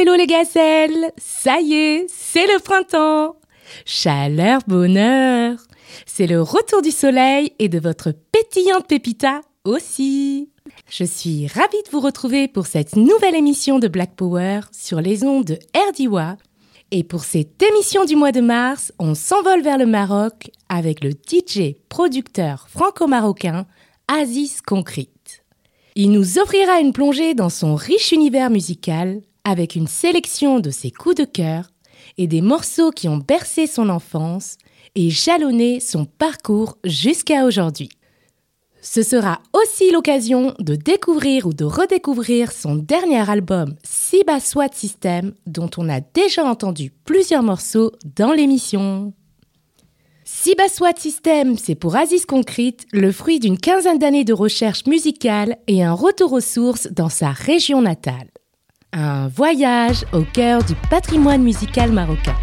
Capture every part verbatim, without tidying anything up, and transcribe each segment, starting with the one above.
hello les gazelles, ça y est, c'est le printemps. Chaleur, bonheur, c'est le retour du soleil et de votre pétillante pépita aussi. Je suis ravie de vous retrouver pour cette nouvelle émission de Black Power sur les ondes de R D W A. Et pour cette émission du mois de mars, on s'envole vers le Maroc avec le D J producteur franco-marocain Aziz Concrete. Il nous offrira une plongée dans son riche univers musical avec une sélection de ses coups de cœur et des morceaux qui ont bercé son enfance et jalonné son parcours jusqu'à aujourd'hui. Ce sera aussi l'occasion de découvrir ou de redécouvrir son dernier album Siba Swat System, dont on a déjà entendu plusieurs morceaux dans l'émission. Siba Swat System, c'est pour Aziz Concrete le fruit d'une quinzaine d'années de recherche musicale et un retour aux sources dans sa région natale. Un voyage au cœur du patrimoine musical marocain.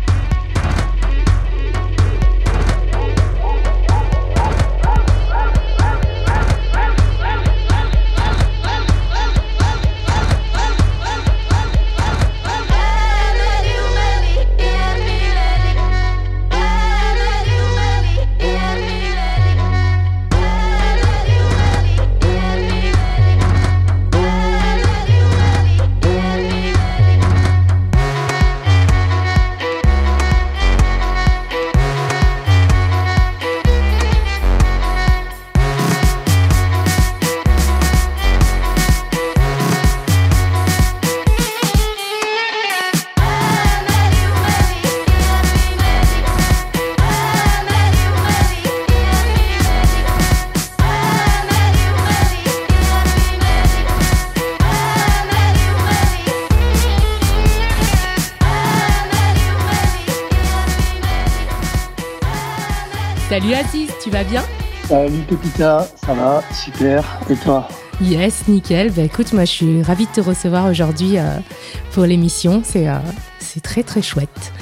Salut Aziz, tu vas bien ? Salut Pépita, ça va, super, et toi ? Yes, nickel. Bah écoute, moi je suis ravie de te recevoir aujourd'hui euh, pour l'émission, c'est, euh, c'est très très chouette.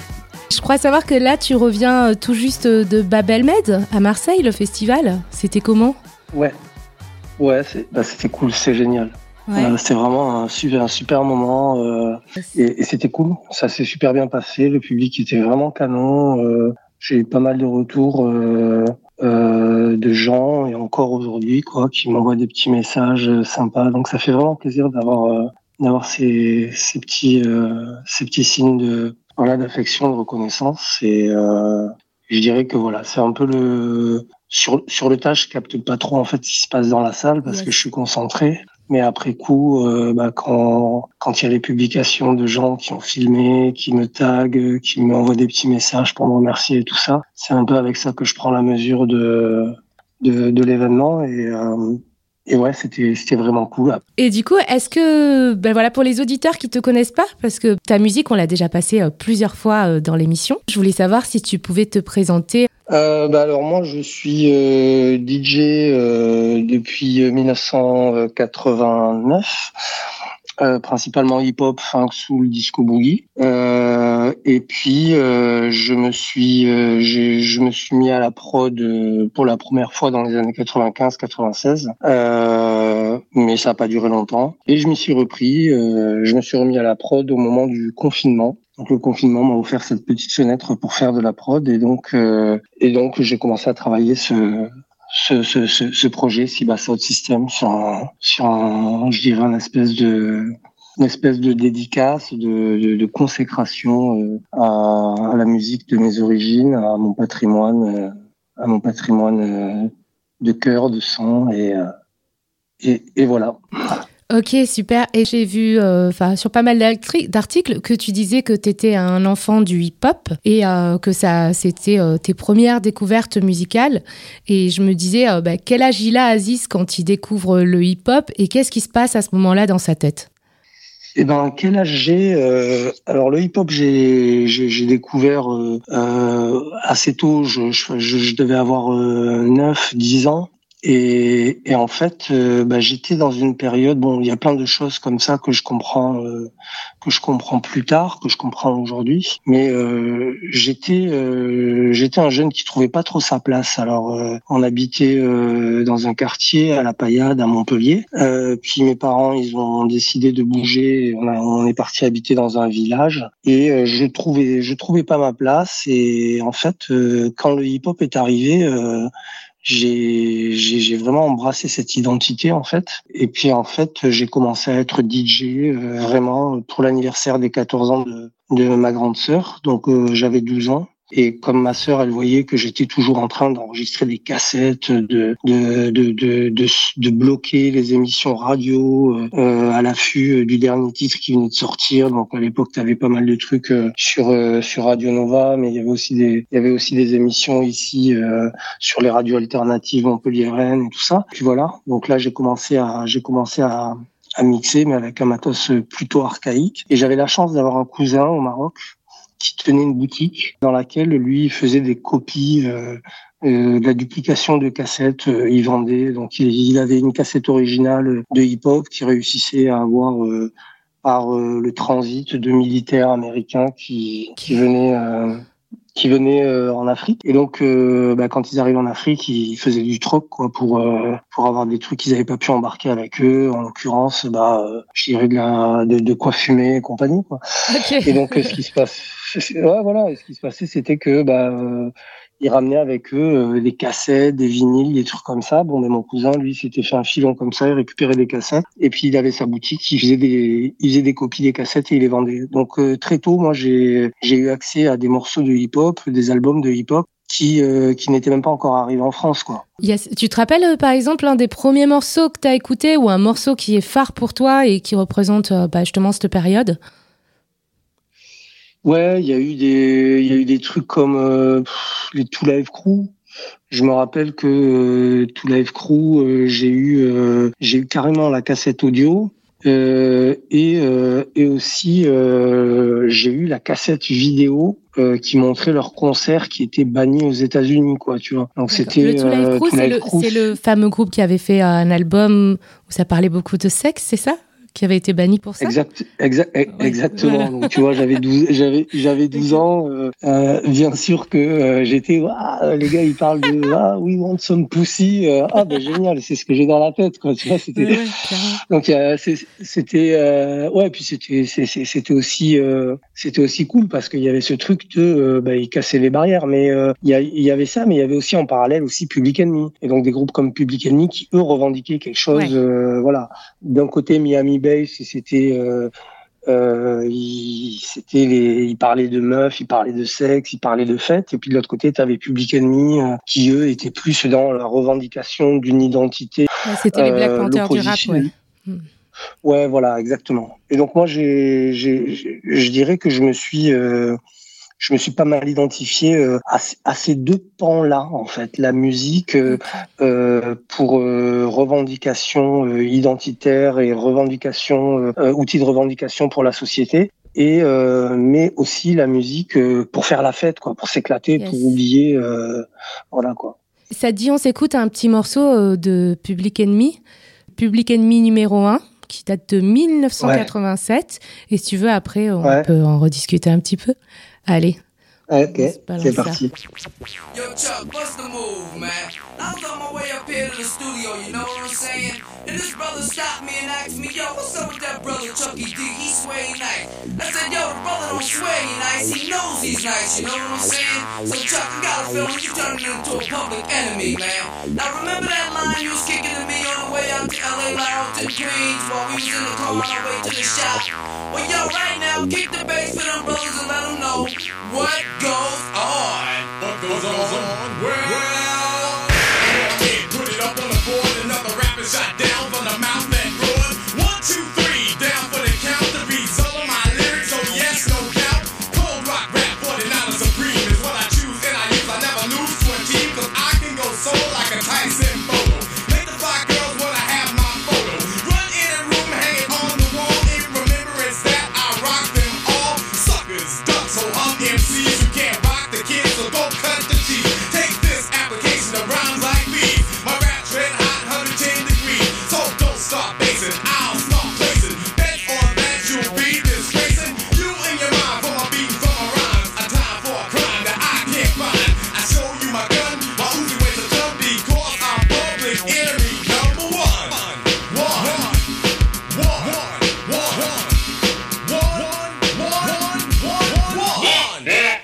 Je crois savoir que là tu reviens euh, tout juste de Bab El Med à Marseille, le festival. C'était comment ? Ouais, ouais, c'est, bah, c'était cool, c'est génial. Ouais. Euh, c'était vraiment un super, un super moment euh, et, et c'était cool, ça s'est super bien passé, le public était vraiment canon. Euh, J'ai eu pas mal de retours euh, euh, de gens, et encore aujourd'hui, quoi, qui m'envoient des petits messages sympas. Donc ça fait vraiment plaisir d'avoir euh, d'avoir ces ces petits euh, ces petits signes de voilà d'affection, de reconnaissance. Et euh, je dirais que voilà, c'est un peu le sur sur le tas, je capte pas trop en fait ce qui se passe dans la salle parce yes. que je suis concentré. Mais après coup, euh, bah, quand quand il y a les publications de gens qui ont filmé, qui me taguent, qui m'envoient des petits messages pour me remercier et tout ça, c'est un peu avec ça que je prends la mesure de de, de l'événement et euh, et ouais, c'était c'était vraiment cool. Et du coup, est-ce que ben voilà pour les auditeurs qui te connaissent pas, parce que ta musique on l'a déjà passée euh, plusieurs fois euh, dans l'émission, je voulais savoir si tu pouvais te présenter. Euh, bah alors moi je suis euh, D J euh, depuis dix-neuf cent quatre-vingt-neuf, euh, principalement hip-hop, funk, soul, disco boogie. Euh, et puis euh, je me suis euh, j'ai, je me suis mis à la prod euh, pour la première fois dans les années quatre-vingt-quinze quatre-vingt-seize, euh, mais ça n'a pas duré longtemps. Et je m'y suis repris, euh, je me suis remis à la prod au moment du confinement. Donc le confinement m'a offert cette petite fenêtre pour faire de la prod et donc euh, et donc j'ai commencé à travailler ce ce ce ce, ce projet Siba Swat System sur un, sur un, je dirais une espèce de une espèce de dédicace, de de, de consécration euh, à, à la musique de mes origines, à mon patrimoine, euh, à mon patrimoine euh, de cœur, de sang et euh, et, et voilà. Ok, super. Et j'ai vu euh, sur pas mal d'articles que tu disais que tu étais un enfant du hip-hop et euh, que ça, c'était euh, tes premières découvertes musicales. Et je me disais, euh, bah, quel âge il a Aziz quand il découvre le hip-hop et qu'est-ce qui se passe à ce moment-là dans sa tête ? Eh ben, quel âge j'ai euh, Alors le hip-hop, j'ai j'ai, j'ai découvert euh, euh, assez tôt. Je, je, je devais avoir euh, neuf dix ans. Et, et en fait, euh, bah, j'étais dans une période. Bon, il y a plein de choses comme ça que je comprends, euh, que je comprends plus tard, que je comprends aujourd'hui. Mais euh, j'étais, euh, j'étais un jeune qui trouvait pas trop sa place. Alors, euh, on habitait euh, dans un quartier à La Paillade, à Montpellier. Euh, puis mes parents, ils ont décidé de bouger. On, a, on est parti habiter dans un village. Et euh, je trouvais, je trouvais pas ma place. Et en fait, euh, quand le hip-hop est arrivé. Euh, J'ai, j'ai, j'ai vraiment embrassé cette identité en fait. Et puis en fait, j'ai commencé à être D J euh, vraiment pour l'anniversaire des quatorze ans de, de ma grande sœur. Donc euh, j'avais douze ans. Et comme ma sœur, elle voyait que j'étais toujours en train d'enregistrer des cassettes, de de de de de, de bloquer les émissions radio euh, à l'affût du dernier titre qui venait de sortir. Donc à l'époque, tu avais pas mal de trucs euh, sur euh, sur Radio Nova, mais il y avait aussi des il y avait aussi des émissions ici euh, sur les radios alternatives montpelliéraines et tout ça. Puis voilà. Donc là, j'ai commencé à j'ai commencé à à mixer, mais avec un matos plutôt archaïque. Et j'avais la chance d'avoir un cousin au Maroc qui tenait une boutique dans laquelle lui faisait des copies, euh, euh, de la duplication de cassettes. Euh, il vendait, donc il, il avait une cassette originale de hip-hop qu'il réussissait à avoir euh, par euh, le transit de militaires américains qui qui venaient euh, qui venaient euh, en Afrique. Et donc, euh, bah, quand ils arrivent en Afrique, ils faisaient du troc quoi pour euh, pour avoir des trucs qu'ils n'avaient pas pu embarquer avec eux. En l'occurrence, bah, euh, je dirais de la de, de quoi fumer et compagnie quoi. Okay. Et donc, euh, ce qui se passe, ouais, voilà, et ce qui se passait, c'était que bah euh, ils ramenaient avec eux euh, des cassettes, des vinyles, des trucs comme ça. Bon, mais mon cousin, lui, s'était fait un filon comme ça, il récupérait des cassettes. Et puis, il avait sa boutique, il faisait des, il faisait des copies des cassettes et il les vendait. Donc, euh, très tôt, moi, j'ai, j'ai eu accès à des morceaux de hip-hop, des albums de hip-hop qui, euh, qui n'étaient même pas encore arrivés en France, quoi. Yes. Tu te rappelles, euh, par exemple, un des premiers morceaux que t'as écouté ou un morceau qui est phare pour toi et qui représente, euh, bah, justement cette période? Ouais, il y a eu des, il y a eu des trucs comme euh, pff, les Two Live Crew. Je me rappelle que euh, Two Live Crew, euh, j'ai eu, euh, j'ai eu carrément la cassette audio euh, et euh, et aussi euh, j'ai eu la cassette vidéo euh, qui montrait leur concert qui était banni aux États-Unis, quoi, tu vois. Donc D'accord. c'était le Two Live euh, Crew, Two c'est, Live le, Crew. c'est le fameux groupe qui avait fait un album où ça parlait beaucoup de sexe, c'est ça? Qui avait été banni pour ça? Exact, exact, ouais, exactement. Voilà. Donc tu vois, j'avais douze, j'avais, j'avais douze ans. Euh, euh, bien sûr que euh, j'étais, ah, les gars, ils parlent de, ah, we want some pussy. Euh, ah, ben génial, c'est ce que j'ai dans la tête, quoi. Tu vois, c'était. Ouais, ouais, donc euh, c'est, c'était, euh, ouais, puis c'était, c'est, c'est, c'était aussi, euh, c'était aussi cool parce qu'il y avait ce truc de, euh, bah, ils cassaient les barrières. Mais euh, il y, a, il y avait ça, mais il y avait aussi en parallèle aussi Public Enemy. Et donc des groupes comme Public Enemy qui eux revendiquaient quelque chose, ouais. euh, voilà. D'un côté Miami Bass, c'était euh, euh, il, c'était les, il parlait de meufs, il parlait de sexe, il parlait de fêtes, et puis de l'autre côté, tu avais Public Enemy euh, qui eux étaient plus dans la revendication d'une identité. Ouais, c'était euh, les Black Panthers du rap, ouais. Hmm. Ouais, voilà, exactement. Et donc moi, j'ai, j'ai, j'ai je dirais que je me suis euh, je me suis pas mal identifié euh, à, à ces deux pans-là, en fait. La musique euh, euh, pour euh, revendication euh, identitaire et revendication, euh, outils de revendication pour la société. Et euh, mais aussi la musique euh, pour faire la fête, quoi, pour s'éclater, yes. pour oublier, euh, voilà, quoi. Ça te dit, on s'écoute un petit morceau euh, de Public Enemy, Public Enemy numéro un, qui date de dix-neuf cent quatre-vingt-sept. Ouais. Et si tu veux, après, on ouais. peut en rediscuter un petit peu. Allez. Ok, c'est parti. Yo, Chuck, what's the move, man? I was on my way up here to the studio, you know what I'm saying? And this brother stopped me and asked me, yo, what's up with that brother Chucky D? He sway nice. I said, yo, the brother don't sway nice, he knows he's nice, you know what I'm saying? So, Chuck, I got a feeling you turning into a public enemy, man. Now, remember that line you was kicking to me on the way out to L A, out to Queens, while we was in the car on our way to the shop? Well, yo, right now, kick the bass for them brothers and let them know what goes on. What goes on? Well, kid, put it up on the board. Another rapper shot down from the mouth that roared. One, two, three, down for the count. The beats over my lyrics, so yes, no doubt. Cold rock rap, forty-nine supreme is what I choose and I use. I never lose to a team, cause I can go solo like a Tyson photo. Make the fly girls wanna have my photo. Run in a room, hang it on the wall. In remembrance that I rock them all. Suckers, ducks, so I'm M Cs. Can't rock the kids, so don't cut the teeth. Take this start basing, I'll start placing. Bet on that you'll be disgracing. You in your mind for my beat, for my rhymes. A time for a crime that I can't find. I show you my gun, my Uzi weighs a ton because I'm public enemy number one. One, one, one, one, one, one, one, one.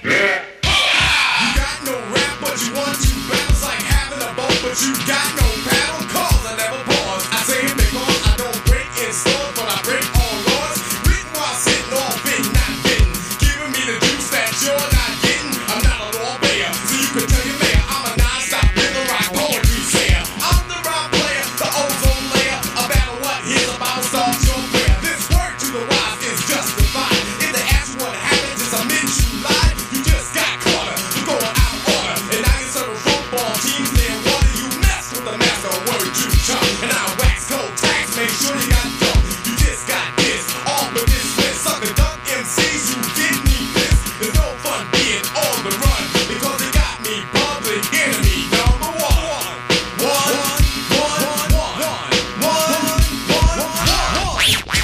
You got no rap, but you want to battles like having a boat, but you got no paddle. Cause I never pause. I say it because I don't break in stores, but I break all laws. Written while sitting all bitten, not bitten. Giving me the juice that you're not getting. I'm not a law payer, so you can tell your mayor I'm a non-stop rhythm rock poetry sayer. I'm the rap player, the ozone layer. A battle what here's about start your prayer. This word to the wise is justified. If they ask you what happens, it's a minute you lied. You just got caught. You're going out of order. And now you're serving football teams near water. You mess with the master word you chunk. And I wax cold tax, make sure you got dump. You just got this, all but this list. Sucker duck M Cs, you didn't need this. There's no fun being on the run because they got me public enemy number one. One, one, one, one, one, one, one.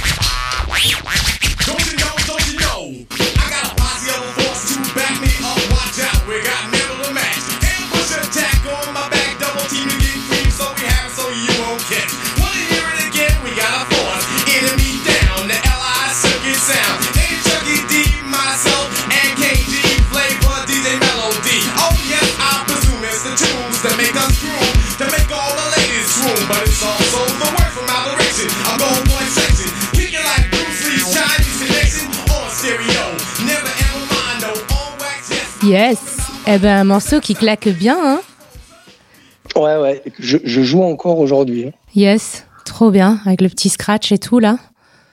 Don't you know, don't you know? I got a posse of a force to back me up. Watch out, we got never to match. Ambush attack on my back, double team to get cream, so we have it so you won't catch. Wanna hear it again? We got a force, enemy down, the L I circuit sound. Hey Chucky D, myself, and K G Flavor, D J Melody. Oh yes, I presume it's the tunes that make us groove, to make all the ladies swoon. But it's also the word from moderation. I'm going boy section, kicking like Bruce Lee's Chinese connection on stereo. Never ever mind, no on wax, yes. Yes. Eh ben, un morceau qui claque bien, hein. Ouais, ouais, je, je joue encore aujourd'hui. Hein. Yes. Trop bien. Avec le petit scratch et tout, là.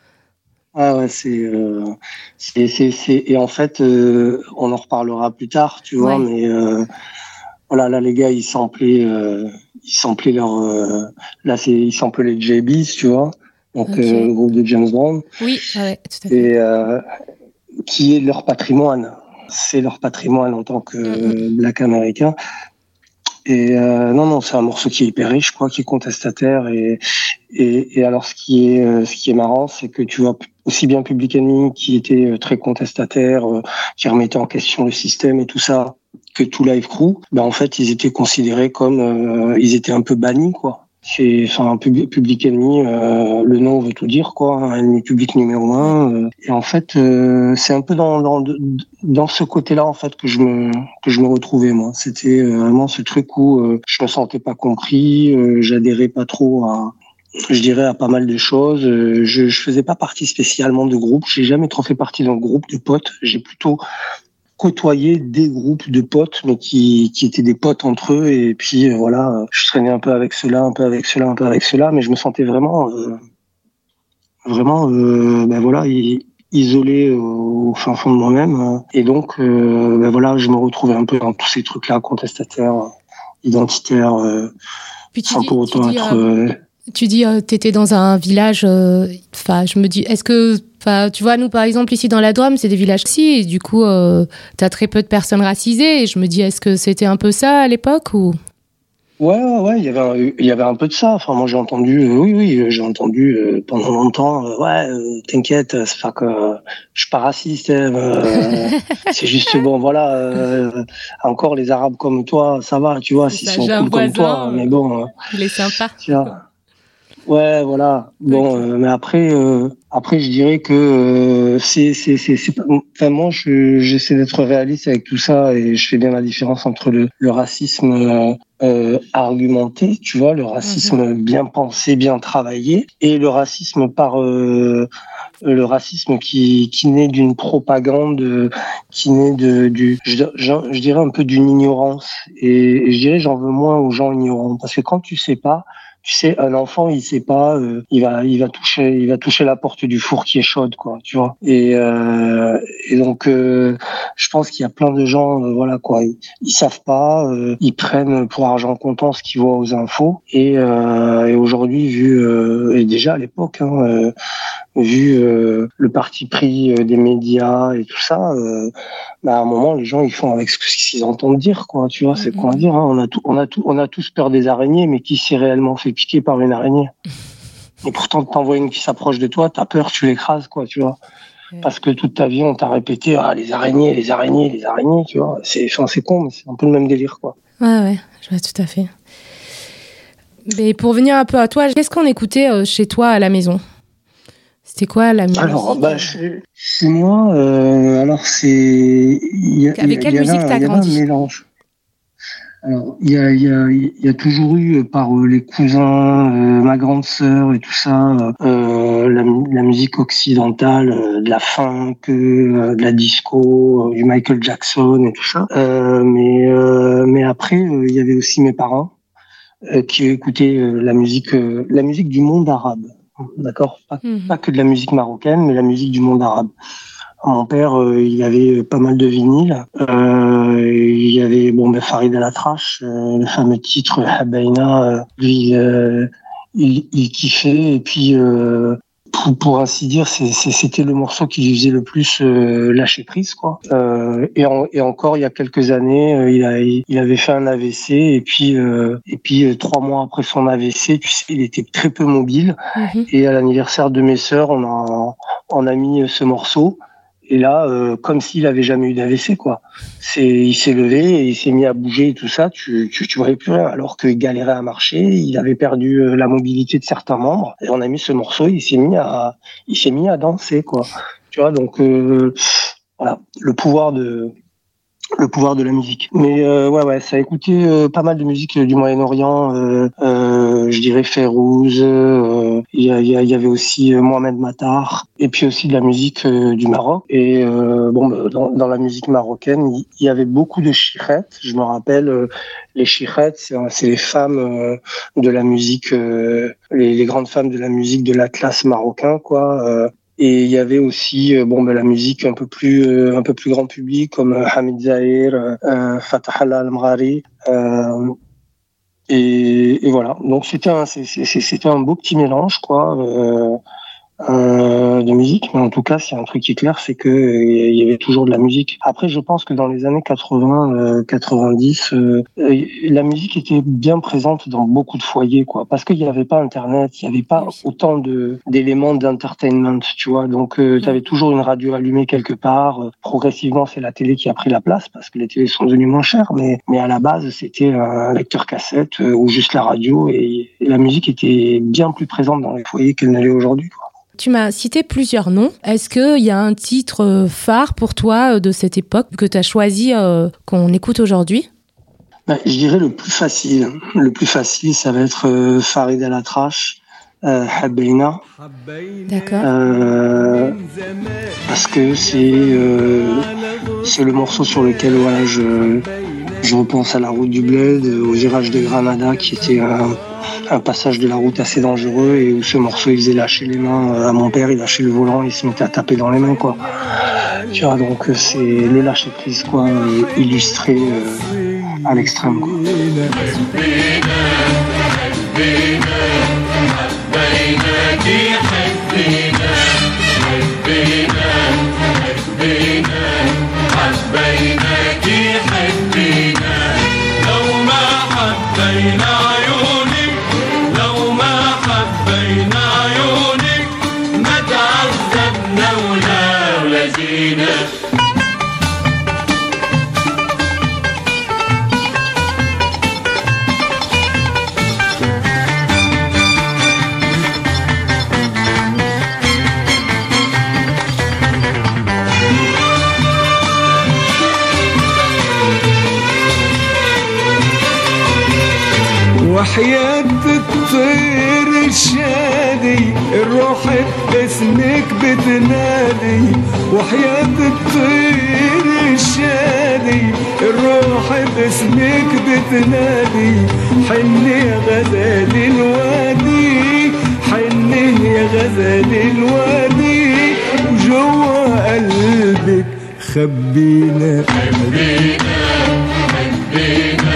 Ah ouais, c'est, euh, c'est, c'est, c'est, et en fait, euh, on en reparlera plus tard, tu vois, Ouais. mais euh, voilà, là les gars, ils samplaient, euh, ils samplaient leur, euh, là c'est, ils samplaient les J Bs, tu vois, donc Ok. euh, le groupe de James Brown, Oui, ouais, tout à fait. et euh, qui est leur patrimoine, c'est leur patrimoine en tant que euh, black américain. Et euh, non, non, c'est un morceau qui est hyper riche, quoi, qui est contestataire. Et, et, et alors, ce qui est, euh, ce qui est marrant, c'est que tu vois aussi bien Public Enemy, qui était euh, très contestataire, euh, qui remettait en question le système et tout ça, que tout Live Crew, ben en fait, ils étaient considérés comme, euh, ils étaient un peu bannis, quoi. C'est, enfin, un Public, Public Enemy, euh, le nom veut tout dire, quoi. Un ennemi public numéro un. Euh, et en fait, euh, c'est un peu dans, dans, dans ce côté-là, en fait, que je me, que je me retrouvais, moi. C'était euh, vraiment ce truc où euh, je me sentais pas compris, euh, j'adhérais pas trop à, je dirais, à pas mal de choses. Euh, je, je faisais pas partie spécialement de groupe. J'ai jamais trop fait partie d'un groupe de potes. J'ai plutôt côtoyer des groupes de potes, mais qui, qui étaient des potes entre eux. Et puis, euh, voilà, je traînais un peu avec ceux-là, un peu avec ceux-là, un peu avec ceux-là, mais je me sentais vraiment, euh, vraiment, euh, ben voilà, isolé au fin fond de moi-même. Et donc, euh, ben voilà, je me retrouvais un peu dans tous ces trucs-là, contestataires, identitaires, euh, Puis tu sans dis, pour autant tu dis, être... euh, Euh, tu dis, euh, t'étais dans un village. Enfin, euh, je me dis, est-ce que, enfin, tu vois, nous par exemple ici dans la Drôme, c'est des villages aussi, et du coup, euh, t'as très peu de personnes racisées. Et je me dis, est-ce que c'était un peu ça à l'époque ou? Ouais, ouais, ouais, il y avait un, il y avait un peu de ça. Enfin, moi, j'ai entendu, euh, oui, oui, j'ai entendu euh, pendant longtemps, euh, ouais, euh, t'inquiète, c'est pas que euh, je suis pas raciste, hein, euh, c'est juste bon, voilà. Euh, encore les Arabes comme toi, ça va, tu vois, s'ils Ça, sont j'ai un cool comme voisin, toi, euh, mais bon, euh, il est sympa. tu vois. Ouais, voilà. Bon, Ok. euh, mais après, euh, après, je dirais que euh, c'est, c'est, c'est, c'est pas. Enfin, moi, je, j'essaie d'être réaliste avec tout ça et je fais bien la différence entre le, le racisme euh, euh, argumenté, tu vois, le racisme bien pensé, bien travaillé, et le racisme par euh, le racisme qui qui naît d'une propagande, qui naît de du, je, je, je dirais un peu d'une ignorance. Et, et je dirais, j'en veux moins aux gens ignorants, parce que quand tu sais pas. Tu sais, un enfant, il sait pas, euh, il va, il va toucher, il va toucher la porte du four qui est chaude, quoi, tu vois. Et, euh, et donc, euh, je pense qu'il y a plein de gens, euh, voilà, quoi, ils, ils savent pas, euh, ils prennent pour argent comptant ce qu'ils voient aux infos. Et, euh, et aujourd'hui, vu, euh, et déjà à l'époque, hein, euh, vu euh, le parti pris euh, des médias et tout ça, euh, bah à un moment les gens ils font avec ce qu'ils entendent dire, quoi, tu vois, c'est quoi dire, hein, on a tout, on a tout, on a tous peur des araignées, mais qui s'est réellement fait piquer par une araignée? Et pourtant, t'envoies une qui s'approche de toi, t'as peur, tu l'écrases, quoi, tu vois. Ouais. Parce que toute ta vie, on t'a répété, ah, les araignées, les araignées, les araignées, tu vois. C'est, enfin, c'est con, mais c'est un peu le même délire, quoi. Ouais, ouais, je vois tout à fait. Mais pour venir un peu à toi, qu'est-ce qu'on écoutait euh, chez toi à la maison ? C'était quoi la musique ? Alors, bah, chez, chez moi, euh, alors c'est... Y a, Avec quelle musique t'as grandi ? Un mélange. Alors, il y a, y, a, y a toujours eu, par euh, les cousins, euh, ma grande sœur et tout ça, euh, la, la musique occidentale, euh, de la funk, euh, de la disco, euh, du Michael Jackson et tout ça. Euh, mais, euh, mais après, il euh, y avait aussi mes parents euh, qui écoutaient euh, la musique, euh, la musique du monde arabe. D'accord, pas, mmh. pas que de la musique marocaine, mais la musique du monde arabe. Mon père, euh, il avait pas mal de vinyles. Euh, il y avait bon, ben, Farid El Atrache, euh, le fameux titre Habaina. Euh, lui, euh, il, il kiffait. Et puis, euh, pour, pour ainsi dire, c'est, c'est, c'était le morceau qui lui faisait le plus euh, lâcher prise, quoi. Euh, et, en, et encore, il y a quelques années, euh, il, a, il avait fait un A V C. Et puis, euh, et puis euh, trois mois après son A V C, tu sais, il était très peu mobile. Mmh. Et à l'anniversaire de mes sœurs, on a, on a mis ce morceau. Et là, euh, comme s'il avait jamais eu d'A V C, quoi. C'est, il s'est levé et il s'est mis à bouger et tout ça. Tu, tu, tu voyais plus rien. Alors qu'il galérait à marcher, il avait perdu euh, la mobilité de certains membres. Et on a mis ce morceau, il s'est mis à, il s'est mis à danser, quoi. Tu vois, donc euh, voilà, le pouvoir de, le pouvoir de la musique. Mais euh, ouais, ouais, ça a écouté euh, pas mal de musique du Moyen-Orient. Euh, euh, je dirais Fayrouz. Il euh, y, y, y avait aussi euh, Mohamed Matar. Et puis aussi de la musique euh, du Maroc. Et euh, bon, bah, dans, dans la musique marocaine, il y, y avait beaucoup de chichettes. Je me rappelle, euh, les chichettes, c'est, c'est les femmes euh, de la musique, euh, les, les grandes femmes de la musique de l'Atlas marocain, quoi. Euh, Et il y avait aussi euh, bon ben la musique un peu plus euh, un peu plus grand public comme euh, Hamid Zahir, euh, Fatah Al-Mghari euh, et, et voilà. Donc c'était un c'est, c'est, c'était un beau petit mélange, quoi. Euh, Euh, de musique, mais en tout cas, s'il y a un truc qui est clair, c'est que il euh, y avait toujours de la musique. Après, je pense que dans les années quatre-vingts, quatre-vingt-dix, euh, euh, la musique était bien présente dans beaucoup de foyers, quoi, parce qu'il n'y avait pas Internet, il n'y avait pas oui. autant de d'éléments d'entertainment, tu vois. Donc, euh, tu avais toujours une radio allumée quelque part. Progressivement, c'est la télé qui a pris la place parce que les télés sont devenues moins chères, mais mais à la base, c'était un lecteur cassette euh, ou juste la radio, et, et la musique était bien plus présente dans les foyers qu'elle n'allait aujourd'hui, quoi. Tu m'as cité plusieurs noms. Est-ce qu'il y a un titre phare pour toi de cette époque que tu as choisi, euh, qu'on écoute aujourd'hui ? Ben, je dirais le plus facile. Le plus facile, ça va être euh, Farid El Atrache, euh, Habaina. D'accord. Euh, parce que c'est, euh, c'est le morceau sur lequel voilà, je, je repense à la route du Bled, au virage de Granada, qui était un... un passage de la route assez dangereux, et où ce morceau il faisait lâcher les mains à mon père, il lâchait le volant, il se mettait à taper dans les mains, quoi. Tu vois, donc c'est le lâcher prise, quoi, illustré euh, à l'extrême, quoi. وحياة الطير الشادي الروح باسمك بتنادي وحياة الطير الشادي الروح باسمك بتنادي حن يا غزال الوادي حن يا غزال الوادي وجوا قلبك خبينا خبينا خبينا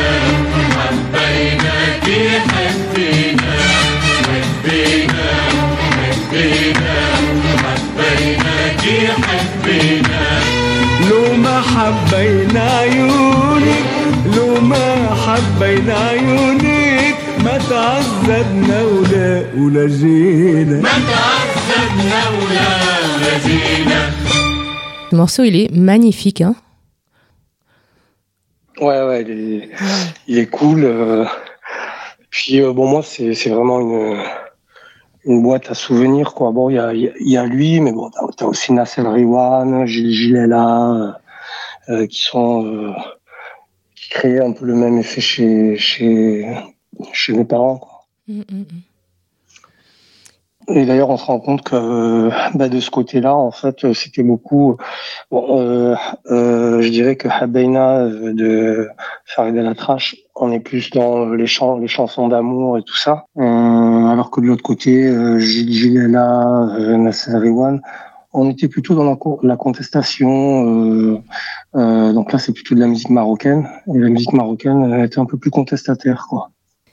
حبينا حبينا حبينا حبيناكي حبينا لو ما حبينا عيونك لو ما حبينا عيونك ما تعذبنا ولا ولا جينا ما تعذبنا ولا ولا جينا. Le morceau, il est magnifique, hein. Ouais, ouais, il est, il est cool. Euh, puis euh, bon, moi, c'est, c'est vraiment une, une boîte à souvenirs, quoi. Bon, il y a, il y a lui, mais bon, t'as, t'as aussi Nasser Riwan, Gilles Gilela, euh, qui sont, euh, qui créaient un peu le même effet chez, chez, chez mes parents, quoi. Mm, mm, mm. Et d'ailleurs, on se rend compte que euh, bah, de ce côté-là, en fait, c'était beaucoup. Bon, euh, euh, je dirais que Habeina euh, de Farid El Atrache, on est plus dans les chants, les chansons d'amour et tout ça. Euh, alors que de l'autre côté, euh, Gilles Gilela, euh, Nasser Riwan, on était plutôt dans la, co- la contestation. Euh, euh, donc là, c'est plutôt de la musique marocaine. Et la musique marocaine euh, était un peu plus contestataire, quoi.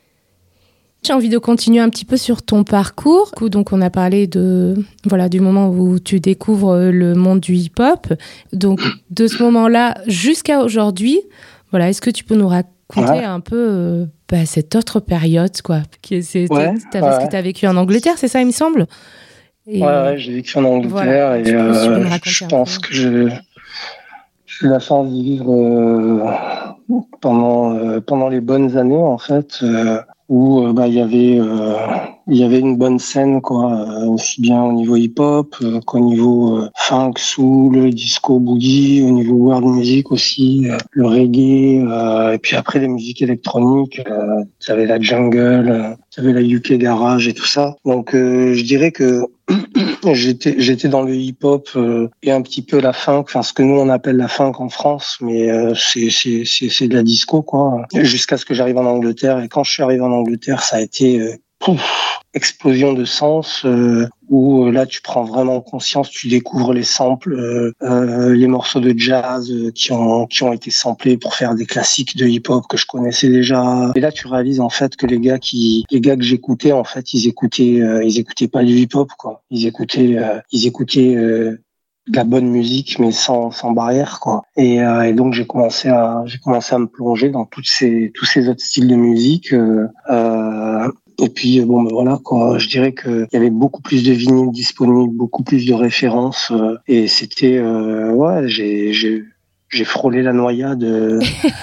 J'ai envie de continuer un petit peu sur ton parcours. Donc, on a parlé de, voilà, du moment où tu découvres le monde du hip-hop. Donc, de ce moment-là jusqu'à aujourd'hui, voilà, est-ce que tu peux nous raconter Ouais. un peu euh, bah, cette autre période, quoi, qui est, c'est, Ouais, t'as, parce ouais. que tu as vécu en Angleterre, c'est ça, il me semble. Et, Ouais, ouais, j'ai vécu en Angleterre voilà. et Du coup, si tu peux euh, nous raconter je un pense peu. que je, j'ai eu la chance d'y vivre euh, pendant euh, pendant les bonnes années en fait, euh, où euh, bah il y avait euh, il y avait une bonne scène quoi, euh, aussi bien au niveau hip-hop euh, qu'au niveau euh, funk, soul, disco, boogie, au niveau world music aussi, euh, le reggae, euh, et puis après les musiques électroniques, euh, tu avais la jungle, euh, tu avais la U K garage et tout ça. Donc euh, je dirais que J'étais, j'étais dans le hip-hop euh, et un petit peu la funk, enfin ce que nous on appelle la funk en France, mais euh, c'est, c'est, c'est, c'est de la disco quoi. Jusqu'à ce que j'arrive en Angleterre, et quand je suis arrivé en Angleterre, ça a été euh, pouf, explosion de sens euh, où euh, là tu prends vraiment conscience, tu découvres les samples, euh, euh, les morceaux de jazz euh, qui ont qui ont été samplés pour faire des classiques de hip-hop que je connaissais déjà. Et là tu réalises en fait que les gars qui les gars que j'écoutais en fait ils écoutaient euh, ils écoutaient pas du hip-hop quoi. Ils écoutaient euh, ils écoutaient euh, de la bonne musique mais sans sans barrière quoi. Et, euh, et donc j'ai commencé à j'ai commencé à me plonger dans toutes ces tous ces autres styles de musique. Euh, euh, Et puis bon ben voilà quoi, je dirais que il y avait beaucoup plus de vinyles disponibles, beaucoup plus de références euh, et c'était euh, ouais, j'ai j'ai j'ai frôlé la noyade euh,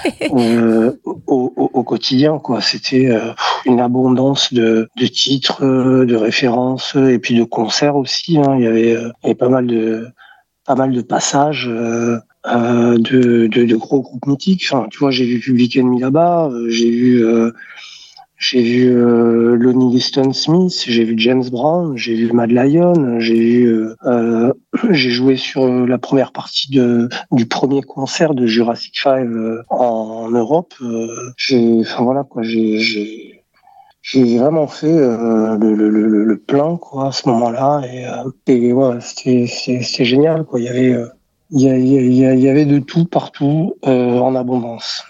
euh, au, au, au quotidien quoi. C'était euh, une abondance de de titres, euh, de références et puis de concerts aussi hein. Il y avait euh, il y avait pas mal de pas mal de passages euh, euh, de, de de gros groupes mythiques. Enfin, tu vois, j'ai vu Public Enemy là-bas, euh, j'ai vu euh, J'ai vu euh, Lonnie Liston Smith, j'ai vu James Brown, j'ai vu Mad Lion, j'ai vu, euh, euh, j'ai joué sur la première partie de du premier concert de Jurassic Five euh, en, en Europe. Euh, j'ai, enfin voilà quoi, j'ai j'ai j'ai vraiment fait euh, le, le, le, le plein quoi à ce moment-là et euh, et ouais, c'était c'était c'était génial quoi. Il y avait euh, il y, a, il y, a, il y avait de tout partout euh, en abondance.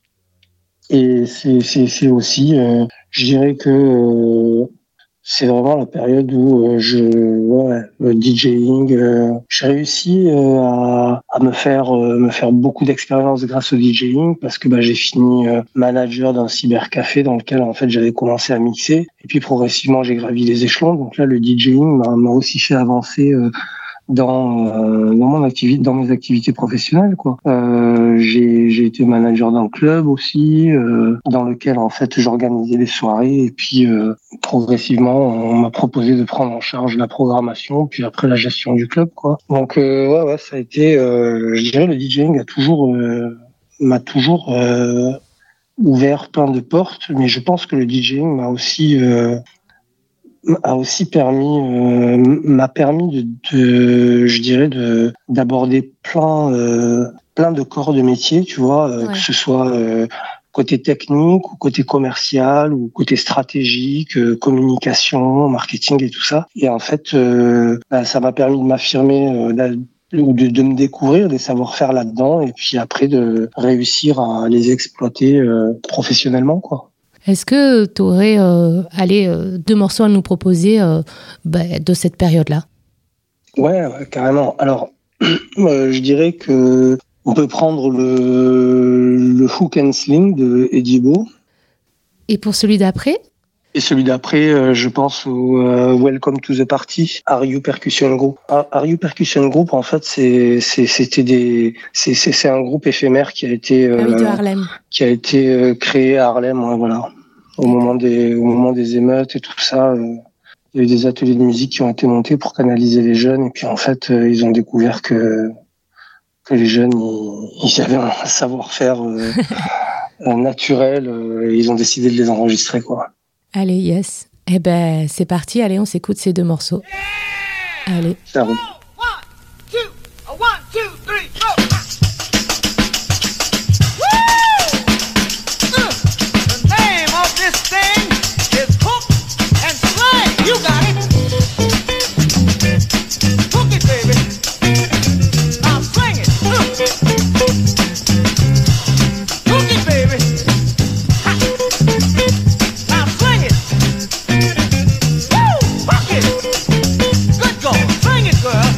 Et c'est, c'est, c'est aussi, euh, je dirais que euh, c'est vraiment la période où euh, je, ouais, le DJing, euh, j'ai réussi euh, à, à me faire, euh, me faire beaucoup d'expérience grâce au DJing parce que bah, j'ai fini euh, manager d'un cybercafé dans lequel en fait j'avais commencé à mixer et puis progressivement j'ai gravi les échelons. Donc là, le DJing m'a, m'a aussi fait avancer. Euh, dans euh, dans mon activité dans mes activités professionnelles quoi. Euh, j'ai j'ai été manager d'un club aussi euh, dans lequel en fait j'organisais des soirées et puis euh, progressivement on m'a proposé de prendre en charge la programmation puis après la gestion du club quoi. Donc euh, ouais ouais ça a été euh, je dirais le DJing a toujours euh, m'a toujours euh, ouvert plein de portes mais je pense que le DJing m'a aussi euh, a aussi permis euh, m'a permis de, de je dirais de d'aborder plein euh, plein de corps de métier tu vois euh, Ouais. que ce soit euh, côté technique ou côté commercial ou côté stratégique euh, communication marketing et tout ça et en fait euh, bah, ça m'a permis de m'affirmer euh, là, ou de, de me découvrir des savoir-faire là-dedans et puis après de réussir à les exploiter euh, professionnellement quoi. Est-ce que tu aurais euh, allez, euh, deux morceaux à nous proposer euh, bah, de cette période-là? Ouais, ouais, carrément. Alors, euh, je dirais que on peut prendre le, le Hook and Sling de Eddie Bo. Et pour celui d'après? Et celui d'après, euh, je pense au euh, Welcome to the Party, Are You Percussion Group. Are You Percussion Group, en fait, c'est, c'est, c'était des, c'est, c'est, c'est un groupe éphémère qui a été, euh, ah oui, de Harlem. qui a été euh, créé à Harlem, ouais, voilà. Au moment des, au moment des émeutes et tout ça, euh, il y a eu des ateliers de musique qui ont été montés pour canaliser les jeunes. Et puis en fait, euh, ils ont découvert que que les jeunes, ils, ils avaient un savoir-faire euh, naturel. Euh, et ils ont décidé de les enregistrer, quoi. Allez, yes. Eh ben, c'est parti. Allez, on s'écoute ces deux morceaux. Allez. Ça roule. Good God, sing it, girl.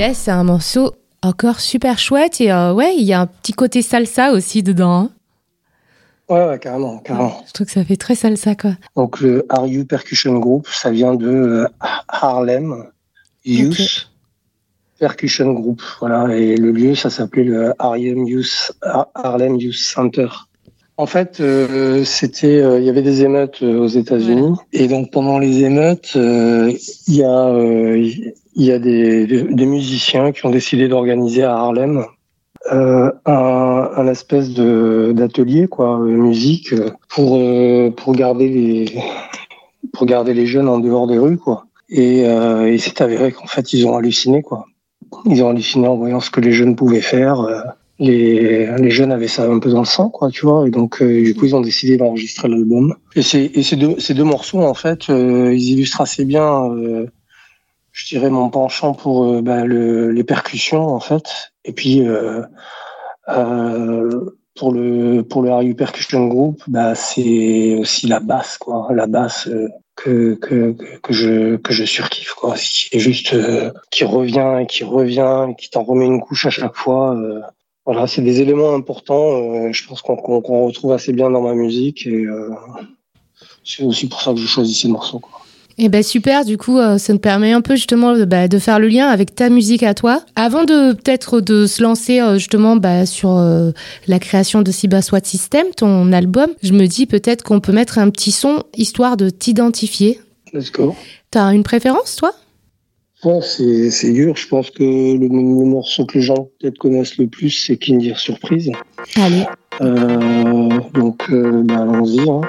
Yes, c'est un morceau encore super chouette et euh, ouais, il y a un petit côté salsa aussi dedans. Hein. Ouais, ouais, carrément, carrément. Ouais, je trouve que ça fait très salsa, quoi. Donc, le R U Percussion Group, ça vient de euh, Harlem Youth okay. Percussion Group. Voilà, et le lieu, ça s'appelait le Harlem Youth, Harlem Youth Center. En fait, euh, c'était, euh, il y avait des émeutes euh, aux États-Unis, ouais. Et donc pendant les émeutes, euh, il y a, euh, il y a des, des musiciens qui ont décidé d'organiser à Harlem euh, un, un espèce de d'atelier, quoi, musique, pour euh, pour garder les pour garder les jeunes en dehors des rues, quoi. Et euh, il s'est avéré qu'en fait, ils ont halluciné, quoi. Ils ont halluciné en voyant ce que les jeunes pouvaient faire. Euh, Les, les jeunes avaient ça un peu dans le sang, quoi, tu vois, et donc euh, du coup ils ont décidé d'enregistrer l'album. Et, c'est, et ces, deux, ces deux morceaux, en fait, euh, ils illustrent assez bien, euh, je dirais, mon penchant pour euh, bah, le, les percussions, en fait. Et puis euh, euh, pour le pour le R U Percussion Group, bah c'est aussi la basse, quoi, la basse euh, que que que je que je surkiffe, quoi. C'est juste euh, qui revient et qui revient et qui t'en remet une couche à chaque fois. Euh, Voilà, c'est des éléments importants, euh, je pense qu'on, qu'on, qu'on retrouve assez bien dans ma musique et euh, c'est aussi pour ça que j'ai choisi ces morceaux, quoi. Eh ben super, du coup, euh, ça nous permet un peu justement de, bah, de faire le lien avec ta musique à toi. Avant de peut-être de se lancer euh, justement bah, sur euh, la création de Siba Swat System, ton album, je me dis peut-être qu'on peut mettre un petit son histoire de t'identifier. Let's go. T'as une préférence, toi ? Ouais, c'est, c'est dur. Je pense que le, le morceau que les gens peut-être connaissent le plus, c'est Kinder Surprise. Allez. Euh, donc, euh, bah, allons-y. Hein.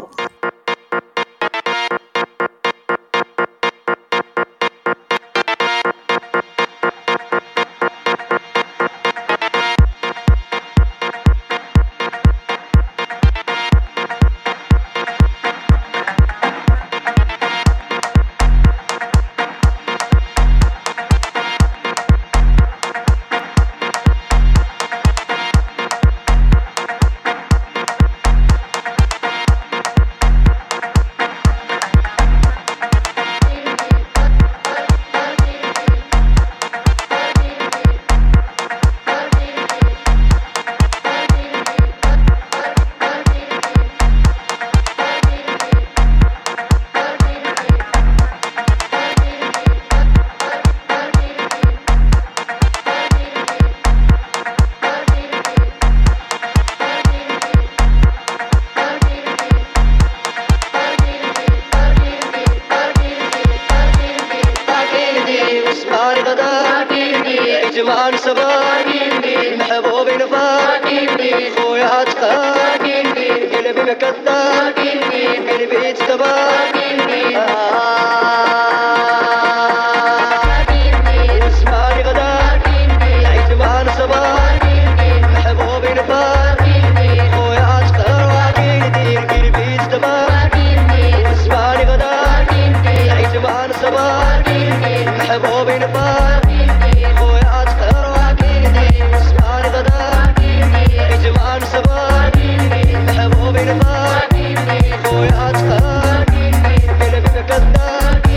جمال صباح محبوب نفاق خويا اتقى قلبي مكذاب قلبي اتكبر واسمعني غدا جمال صباح محبوب نفاق خويا اتقى قلبي اتكبر واسمعني غدا جمال صباح محبوب نفاق محبوبي نفاق خويا اتقى قلبي مكذاب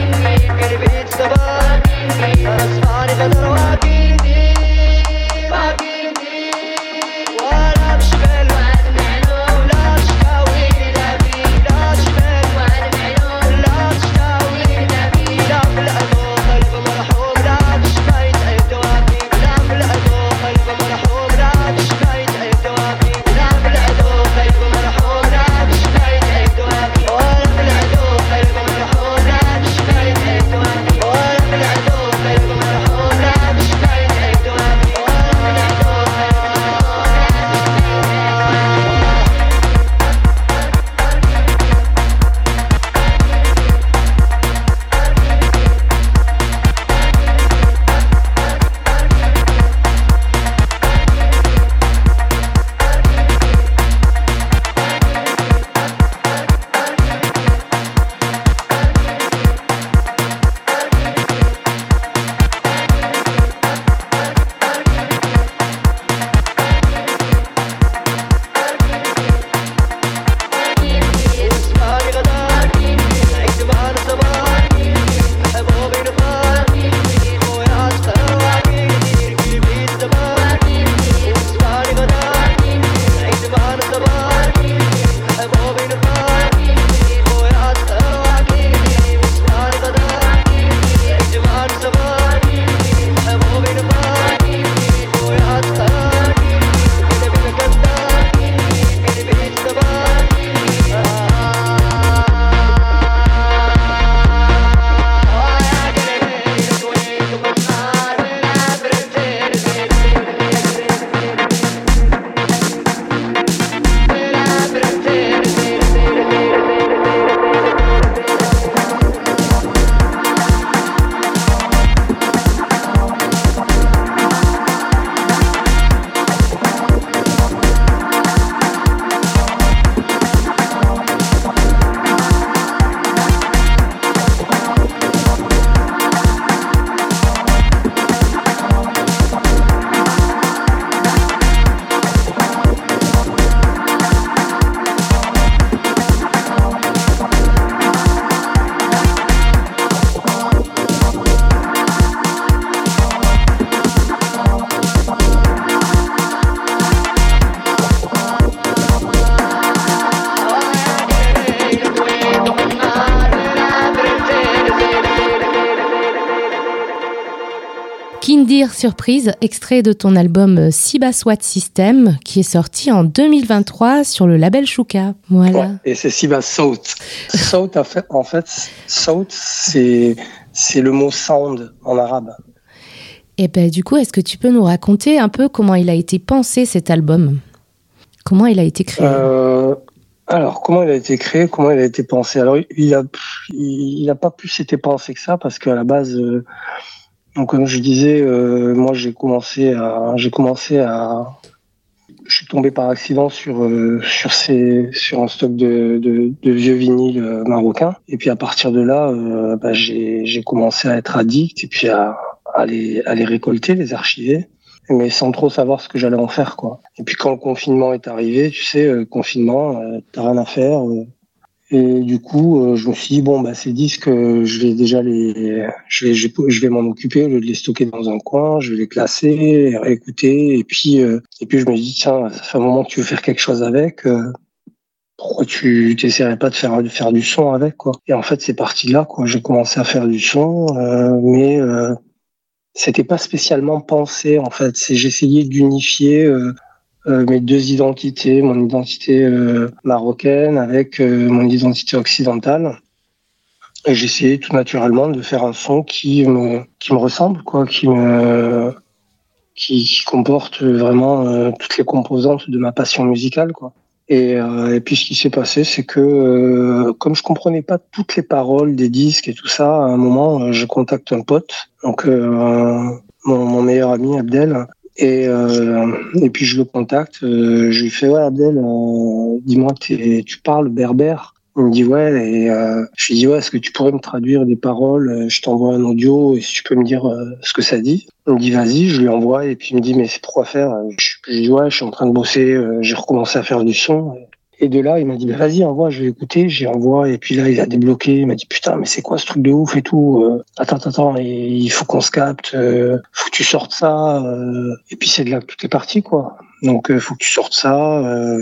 Jindir Surprise, extrait de ton album Siba Swat System, qui est sorti en deux mille vingt-trois sur le label Shuka. Voilà. Ouais, et c'est Siba South. South, en fait, en fait South, c'est, c'est le mot sound en arabe. Et ben, du coup, est-ce que tu peux nous raconter un peu comment il a été pensé cet album ? Comment il a été créé ? euh, Alors, comment il a été créé ? Comment il a été pensé ? Alors, il a, il a pas plus été pensé que ça, parce qu'à la base, euh, donc comme je disais, euh, moi j'ai commencé à, j'ai commencé à, je suis tombé par accident sur euh, sur ces, sur un stock de, de, de vieux vinyles euh, marocains. Et puis à partir de là, euh, bah, j'ai, j'ai commencé à être addict et puis à à les, à les récolter, les archiver, mais sans trop savoir ce que j'allais en faire, quoi. Et puis quand le confinement est arrivé, tu sais, euh, confinement, euh, t'as rien à faire. Euh, et du coup, euh, je me suis dit, bon, bah, ces disques, euh, je vais déjà les, je vais, je, je vais m'en occuper au lieu de les stocker dans un coin, je vais les classer, les réécouter, et puis, euh, et puis je me dis, tiens, ça fait un moment que tu veux faire quelque chose avec, euh, pourquoi tu t'essaierais pas de faire, de faire du son avec, quoi. Et en fait, c'est parti de là, quoi. J'ai commencé à faire du son, euh, mais, euh, c'était pas spécialement pensé, en fait. C'est j'essayais d'unifier euh, euh, mes deux identités, mon identité euh, marocaine avec euh, mon identité occidentale. Et j'essayais tout naturellement de faire un son qui me qui me ressemble, quoi, qui me qui, qui comporte vraiment euh, toutes les composantes de ma passion musicale, quoi. Et, euh, et puis ce qui s'est passé, c'est que euh, comme je comprenais pas toutes les paroles des disques et tout ça, à un moment, euh, je contacte un pote, donc euh, mon, mon meilleur ami Abdel, et euh, et puis je le contacte, euh, je lui fais ouais Abdel, euh, dis-moi, t'es, tu parles berbère? Il me dit ouais, et euh, je lui dis ouais, est-ce que tu pourrais me traduire des paroles? Je t'envoie un audio et si tu peux me dire euh, ce que ça dit. Il me dit vas-y, je lui envoie et puis il me dit mais c'est pourquoi faire? Je, je dis ouais, je suis en train de bosser, euh, j'ai recommencé à faire du son. Et de là, il m'a dit bah, vas-y, envoie, je vais écouter, j'y envoie et puis là il a débloqué, il m'a dit putain mais c'est quoi ce truc de ouf et tout. Euh, attends, attends, attends, il faut qu'on se capte, euh, faut que tu sortes ça. Euh, et puis c'est de là que tout est parti, quoi. Donc euh, faut que tu sortes ça. Euh,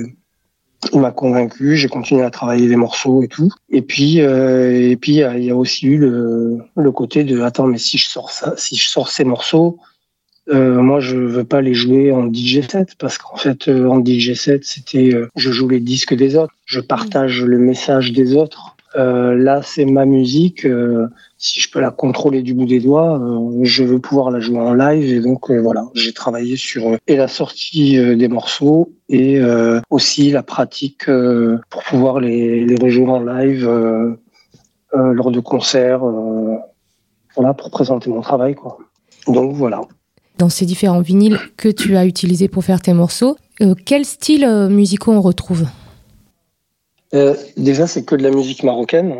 Il m'a convaincu, j'ai continué à travailler les morceaux et tout. Et puis, euh, et puis il y a aussi eu le, le côté de attends, mais si je sors ça, si je sors ces morceaux, euh, moi je veux pas les jouer en D J set parce qu'en fait euh, en D J set c'était, euh, je joue les disques des autres, je partage le message des autres. Euh, là c'est ma musique. Euh, si je peux la contrôler du bout des doigts, euh, je veux pouvoir la jouer en live et donc euh, voilà, j'ai travaillé sur euh, et la sortie euh, des morceaux et euh, aussi la pratique euh, pour pouvoir les, les rejouer en live euh, euh, lors de concerts, euh, voilà, pour présenter mon travail, quoi. Donc voilà. Dans ces différents vinyles que tu as utilisés pour faire tes morceaux, euh, quels styles euh, musicaux on retrouve ? Euh, déjà, c'est que de la musique marocaine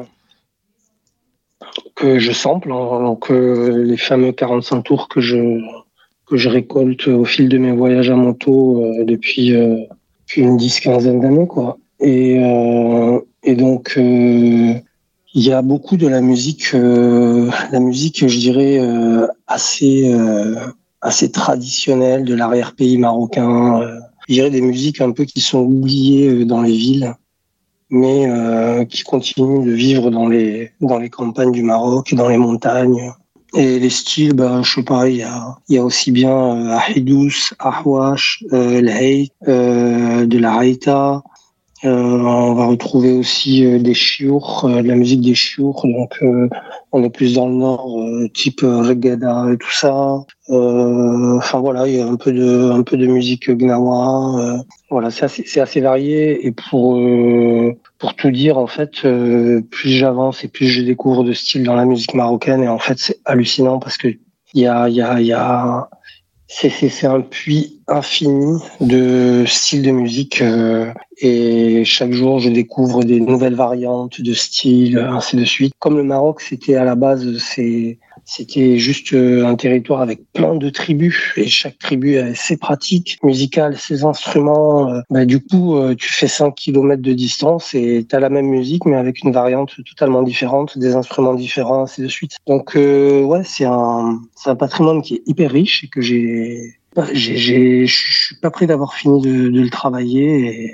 que je sample, hein, donc euh, les fameux quarante-cinq tours que je que je récolte au fil de mes voyages à moto euh, depuis, euh, depuis une dix quinzaine d'années, quoi. Et euh, et donc euh, il y a beaucoup de la musique, euh, la musique, je dirais euh, assez euh, assez traditionnelle de l'arrière-pays marocain. Euh, je dirais des musiques un peu qui sont oubliées dans les villes, mais euh, qui continuent de vivre dans les dans les campagnes du Maroc et dans les montagnes. Et les styles, bah, je sais pas, il y a il y a aussi bien euh, Ahidous, Ahwash, euh, l'Haït, euh, de la Haïta. Euh, on va retrouver aussi euh, des chiours, euh, de la musique des chiours. Donc euh, on est plus dans le nord, euh, type euh, Reggae et tout ça. Euh, enfin voilà, il y a un peu de un peu de musique gnawa. Euh, voilà, c'est assez c'est assez varié. Et pour euh, pour tout dire, en fait, euh, plus j'avance et plus je découvre de styles dans la musique marocaine. Et en fait, c'est hallucinant parce que il y a il y a il y a c'est c'est c'est un puits infini de styles de musique euh, et chaque jour je découvre des nouvelles variantes de styles, ainsi de suite. Comme le Maroc, c'était à la base c'est c'était juste un territoire avec plein de tribus et chaque tribu avait ses pratiques musicales, ses instruments. Bah, du coup, tu fais cinq kilomètres de distance et t'as la même musique mais avec une variante totalement différente, des instruments différents, ainsi de suite. Donc euh, ouais, c'est un c'est un patrimoine qui est hyper riche et que j'ai j'ai j'ai je suis pas prêt d'avoir fini de, de le travailler et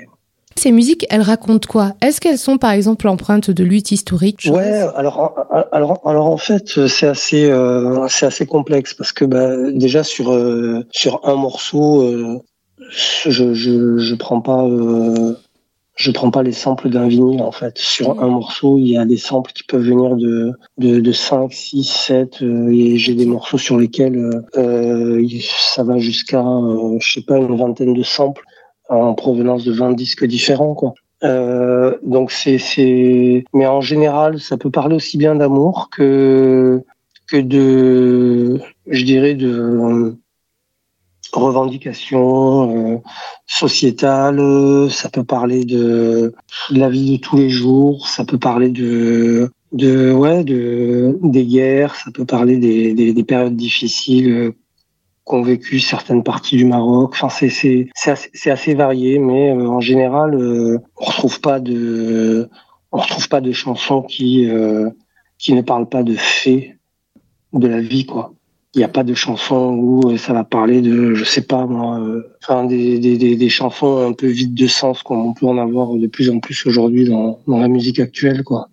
Ces musiques, elles racontent quoi? Est-ce qu'elles sont par exemple empreintes de luttes historiques? Ouais, alors, alors, alors en fait, c'est assez, euh, c'est assez complexe parce que bah, déjà sur euh, sur un morceau, euh, je je je prends pas euh, je prends pas les samples d'un vinyle en fait. Sur un morceau, il y a des samples qui peuvent venir de de, de cinq, six, sept euh, et j'ai des morceaux sur lesquels euh, ça va jusqu'à euh, je sais pas une vingtaine de samples en provenance de vingt disques différents quoi. Euh, donc c'est c'est mais en général ça peut parler aussi bien d'amour que que de je dirais de revendications euh, sociétales, ça peut parler de, de la vie de tous les jours, ça peut parler de de ouais de des guerres, ça peut parler des des, des périodes difficiles qu'ont vécu certaines parties du Maroc. Enfin, c'est c'est c'est assez, c'est assez varié, mais euh, en général, euh, on retrouve pas de on retrouve pas de chansons qui euh, qui ne parlent pas de faits de la vie, quoi. Il n'y a pas de chansons où ça va parler de, je sais pas moi, euh, enfin des, des des des chansons un peu vides de sens, comme on peut en avoir de plus en plus aujourd'hui dans dans la musique actuelle, quoi.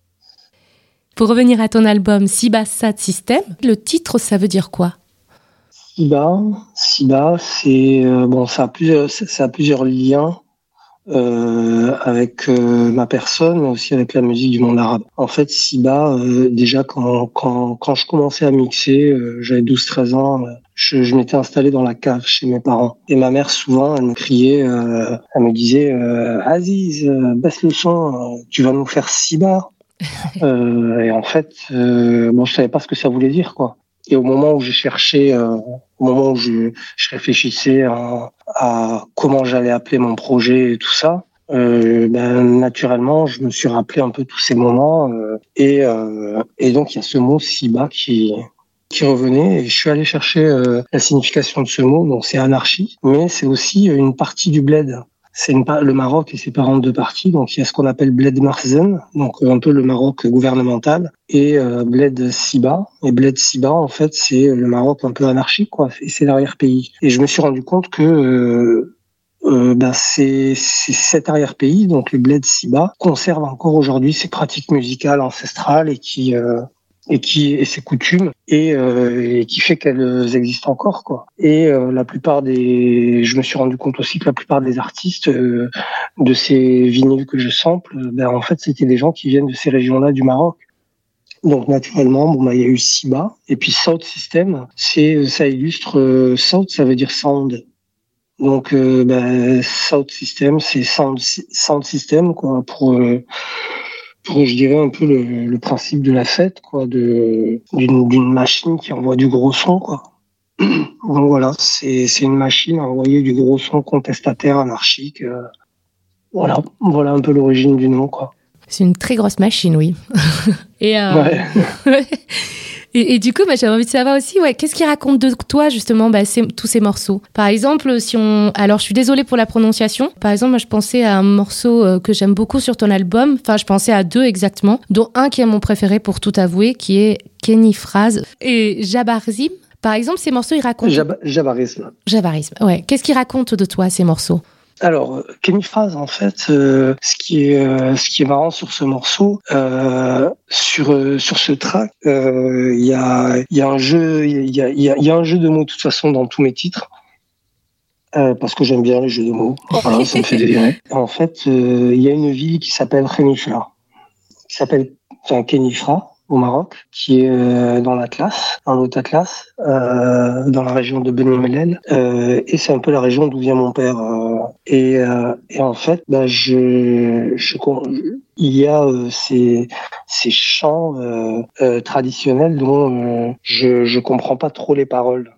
Pour revenir à ton album Siba Sound System, le titre, ça veut dire quoi? Siba, Siba, c'est euh, bon, ça a plusieurs, ça a plusieurs liens euh, avec euh, ma personne, mais aussi avec la musique du monde arabe. En fait, Siba, euh, déjà quand quand quand je commençais à mixer, euh, j'avais douze treize ans, euh, je, je m'étais installé dans la cave chez mes parents. Et ma mère souvent, elle me criait, euh, elle me disait, euh, Aziz, euh, baisse le son, euh, tu vas nous faire Siba. euh, et en fait, euh, bon, je savais pas ce que ça voulait dire, quoi. Et au moment où j'ai cherché, euh, au moment où je, je réfléchissais à, à comment j'allais appeler mon projet et tout ça, euh, ben, naturellement, je me suis rappelé un peu tous ces moments. Euh, et, euh, et donc, il y a ce mot Siba qui, qui revenait. Et je suis allé chercher euh, la signification de ce mot. Donc, c'est anarchie, mais c'est aussi une partie du bled. C'est une, le Maroc est séparé en deux parties. Donc, il y a ce qu'on appelle Bled Marzen, donc un peu le Maroc gouvernemental, et euh, Bled Siba. Et Bled Siba, en fait, c'est le Maroc un peu anarchique, quoi. Et c'est l'arrière-pays. Et je me suis rendu compte que euh, euh, ben c'est, c'est cet arrière-pays, donc le Bled Siba, conserve encore aujourd'hui ses pratiques musicales ancestrales et qui euh, et qui et ses coutumes et, euh, et qui fait qu'elles existent encore, quoi. Et euh, la plupart des, je me suis rendu compte aussi que la plupart des artistes euh, de ces vinyles que je sample, ben en fait c'était des gens qui viennent de ces régions-là du Maroc. Donc naturellement, bon bah il y a eu Siba et puis Sound System, c'est ça illustre euh, Sound, ça veut dire sound. Donc euh, ben Sound System, c'est sound sound system, quoi, pour euh, pour, je dirais, un peu le, le principe de la fête, quoi, de, d'une, d'une machine qui envoie du gros son, quoi. Donc voilà, c'est, c'est une machine à envoyer du gros son contestataire, anarchique. Euh, voilà, voilà un peu l'origine du nom, quoi. C'est une très grosse machine, oui. et, euh... ouais. Et, et du coup, bah, j'avais envie de savoir aussi, ouais, qu'est-ce qui raconte de toi, justement, bah, ces, tous ces morceaux? Par exemple, si on... Alors, je suis désolée pour la prononciation. Par exemple, moi, je pensais à un morceau euh, que j'aime beaucoup sur ton album. Enfin, je pensais à deux exactement, dont un qui est mon préféré, pour tout avouer, qui est Kenny Phrase et Jabarzim. Par exemple, ces morceaux, ils racontent... Jab- Jabarisme. Jabarisme, ouais. Qu'est-ce qui raconte de toi, ces morceaux? Alors, Kenny Phrase, en fait, euh, ce qui est euh, ce qui est marrant sur ce morceau, euh, sur euh, sur ce track, il euh, y a il y a un jeu, il y a il y a, y a un jeu de mots de toute façon dans tous mes titres, euh, parce que j'aime bien les jeux de mots. Voilà, ça me fait délirer. En fait, il euh, y a une ville qui s'appelle Khénifra, qui s'appelle enfin Khénifra au Maroc, qui est euh, dans l'Atlas, dans l'Haut-Atlas, euh, dans la région de Beni Mellel, euh, et c'est un peu la région d'où vient mon père. Euh, et, euh, et en fait, bah, je, je, il y a euh, ces, ces chants euh, euh, traditionnels dont euh, je, je comprends pas trop les paroles.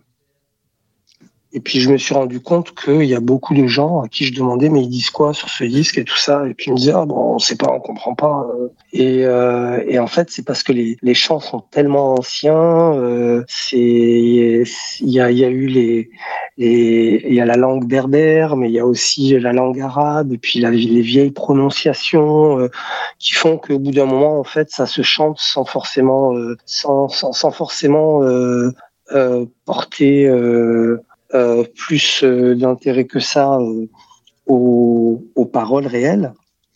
Et puis je me suis rendu compte qu'il y a beaucoup de gens à qui je demandais mais ils disent quoi sur ce disque et tout ça, et puis ils me disaient ah bon on sait pas, on comprend pas. Et, euh, et en fait c'est parce que les, les chants sont tellement anciens, euh, c'est il y a il y a eu les les il y a la langue berbère, mais il y a aussi la langue arabe et puis la, les vieilles prononciations euh, qui font qu'au bout d'un moment en fait ça se chante sans forcément euh, sans, sans sans forcément euh, euh, porter euh, Euh, plus euh, d'intérêt que ça euh, aux, aux paroles réelles.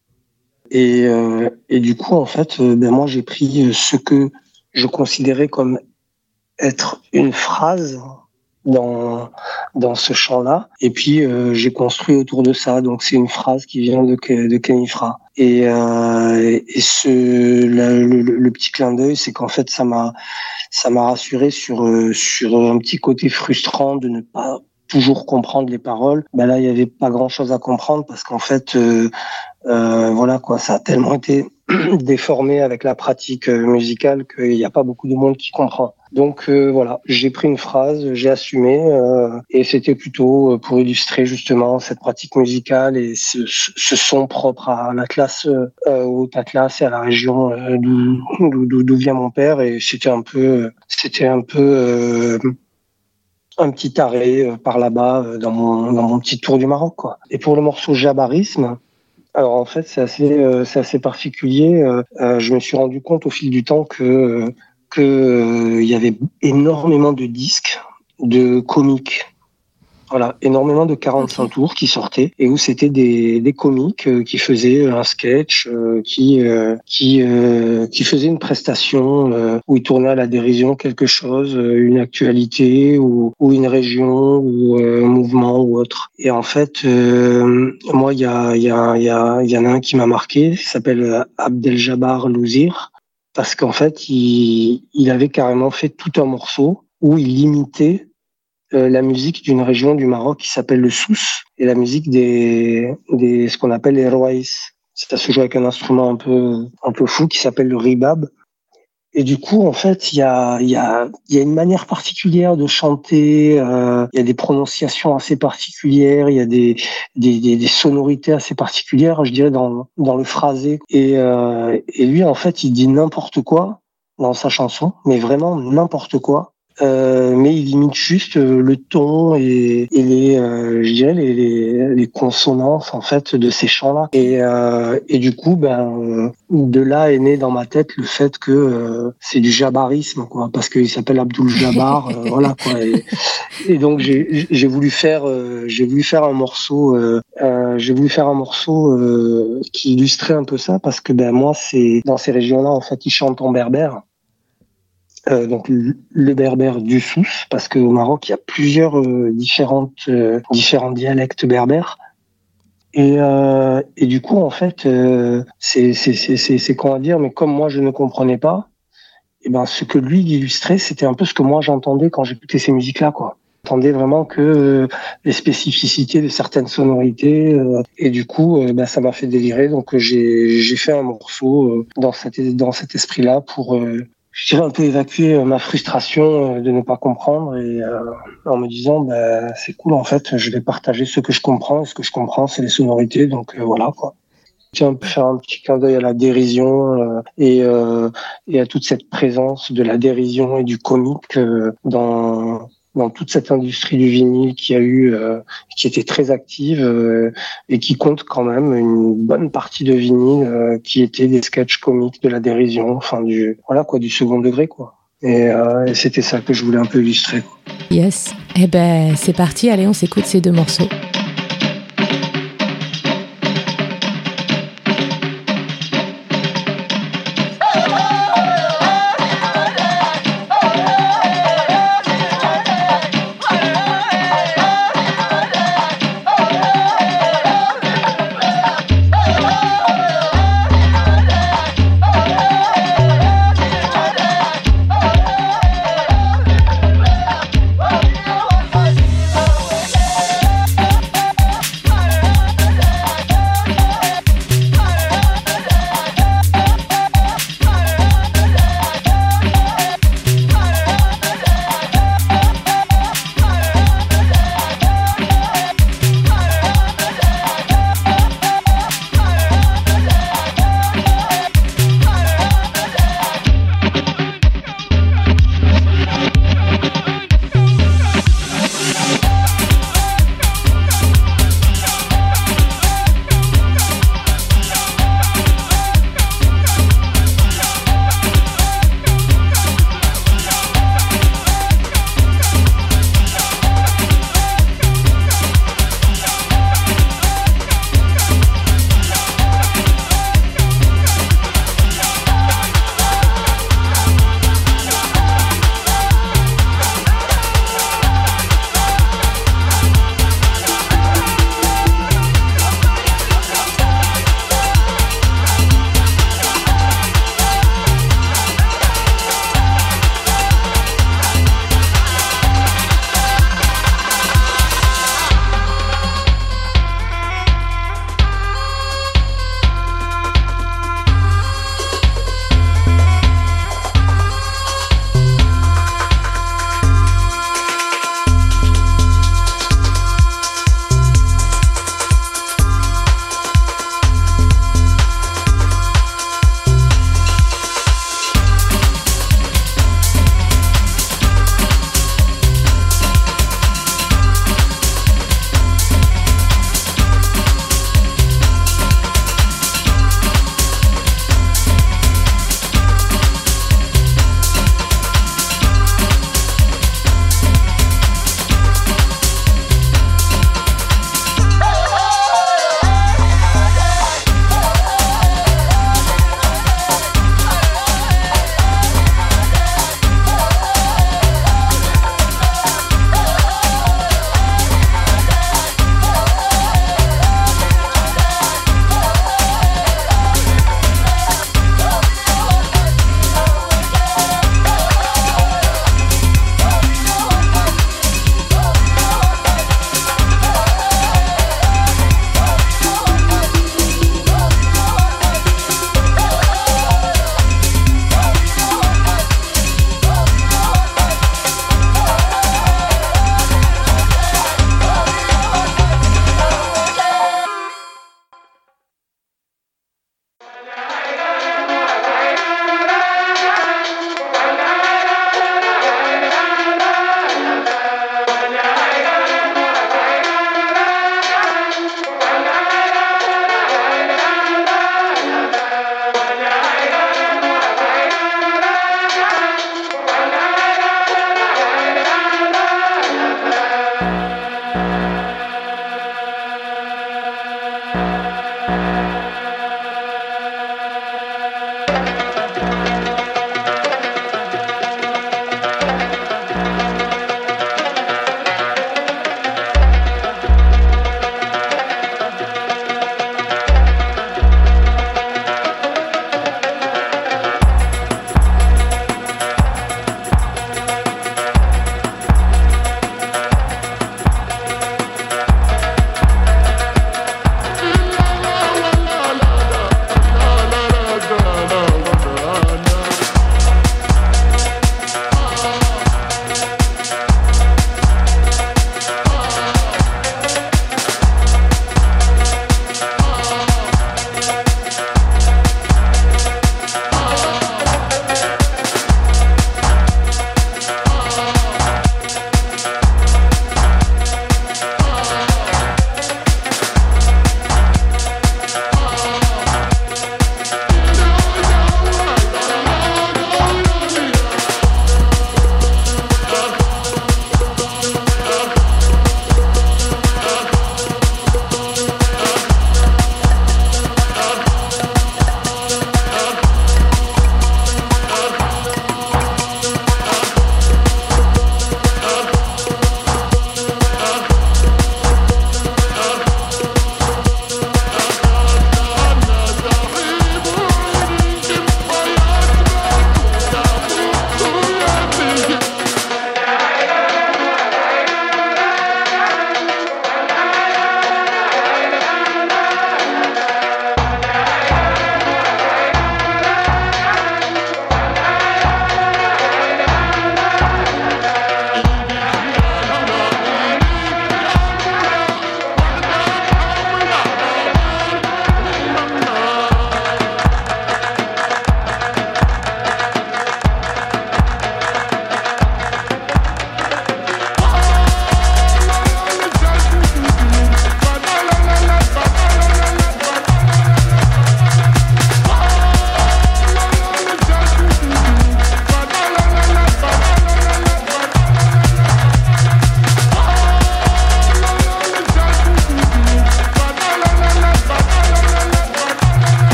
Et, euh, et du coup, en fait, euh, ben moi, j'ai pris ce que je considérais comme être une phrase dans dans ce chant-là, et puis euh, j'ai construit autour de ça. Donc c'est une phrase qui vient de de Kenny Fra. Et euh, et ce le, le, le petit clin d'œil, c'est qu'en fait ça m'a ça m'a rassuré sur sur un petit côté frustrant de ne pas toujours comprendre les paroles. Ben là, il y avait pas grand-chose à comprendre parce qu'en fait, euh, euh, voilà quoi, ça a tellement été déformé avec la pratique musicale qu'il n'y a pas beaucoup de monde qui comprend. Donc euh, voilà, j'ai pris une phrase, j'ai assumé, euh, et c'était plutôt pour illustrer justement cette pratique musicale et ce, ce son propre à l'Atlas, euh, au Atlas et à la région euh, d'où, d'où, d'où vient mon père. Et c'était un peu, c'était un peu euh, un petit arrêt par là-bas dans mon dans mon petit tour du Maroc, quoi. Et pour le morceau Jabarisme, alors en fait c'est assez euh, c'est assez particulier. Euh, je me suis rendu compte au fil du temps que que euh, il y avait énormément de disques de comiques. Voilà, énormément de quarante-cinq okay. tours qui sortaient et où c'était des des comiques euh, qui faisaient un sketch, euh, qui euh, qui euh, qui faisaient une prestation euh, où ils tournaient à la dérision quelque chose, euh, une actualité ou ou une région ou euh, un mouvement ou autre. Et en fait, euh, moi il y a il y a il y a il y en a un qui m'a marqué, il s'appelle Abdeljabbar Louzir, parce qu'en fait il il avait carrément fait tout un morceau où il imitait Euh, la musique d'une région du Maroc qui s'appelle le Souss et la musique des des ce qu'on appelle les rouaïs. Ça se joue avec un instrument un peu un peu fou qui s'appelle le ribab. Et du coup, en fait, il y a il y a il y a une manière particulière de chanter. Euh, il y a des prononciations assez particulières. Il y a des des des, des sonorités assez particulières, je dirais dans dans le phrasé. Et euh, et lui, en fait, il dit n'importe quoi dans sa chanson, mais vraiment n'importe quoi. Euh, mais il imite juste le ton et, et les, euh, je dirais les, les, les consonances en fait de ces chants-là. Et, euh, et du coup, ben de là est né dans ma tête le fait que euh, c'est du jabarisme, quoi, parce qu'il s'appelle Abdul Jabbar, euh, voilà quoi. Et, et donc j'ai, j'ai voulu faire, euh, j'ai voulu faire un morceau, euh, euh, j'ai voulu faire un morceau euh, qui illustrait un peu ça, parce que ben moi c'est dans ces régions-là en fait ils chantent en berbère. Euh, donc le berbère du Souss, parce qu'au Maroc il y a plusieurs euh, différentes euh, différents dialectes berbères et euh, et du coup en fait euh, c'est c'est c'est c'est c'est comment dire, mais comme moi je ne comprenais pas, et ben ce que lui illustrait c'était un peu ce que moi j'entendais quand j'écoutais ces musiques là, quoi. J'entendais vraiment que euh, les spécificités de certaines sonorités euh, et du coup euh, ben ça m'a fait délirer, donc j'ai j'ai fait un morceau euh, dans cet dans cet esprit là pour euh, je dirais un peu évacuer ma frustration de ne pas comprendre et euh, en me disant bah c'est cool en fait, je vais partager ce que je comprends et ce que je comprends c'est les sonorités, donc euh, voilà quoi. Tiens, faire un petit clin d'œil à la dérision euh, et euh, et à toute cette présence de la dérision et du comique euh, dans dans toute cette industrie du vinyle qui a eu, euh, qui était très active euh, et qui compte quand même une bonne partie de vinyle euh, qui étaient des sketchs comiques de la dérision, enfin du voilà quoi, du second degré quoi. Et, euh, et c'était ça que je voulais un peu illustrer, quoi. Yes. Eh ben c'est parti, allez on s'écoute ces deux morceaux.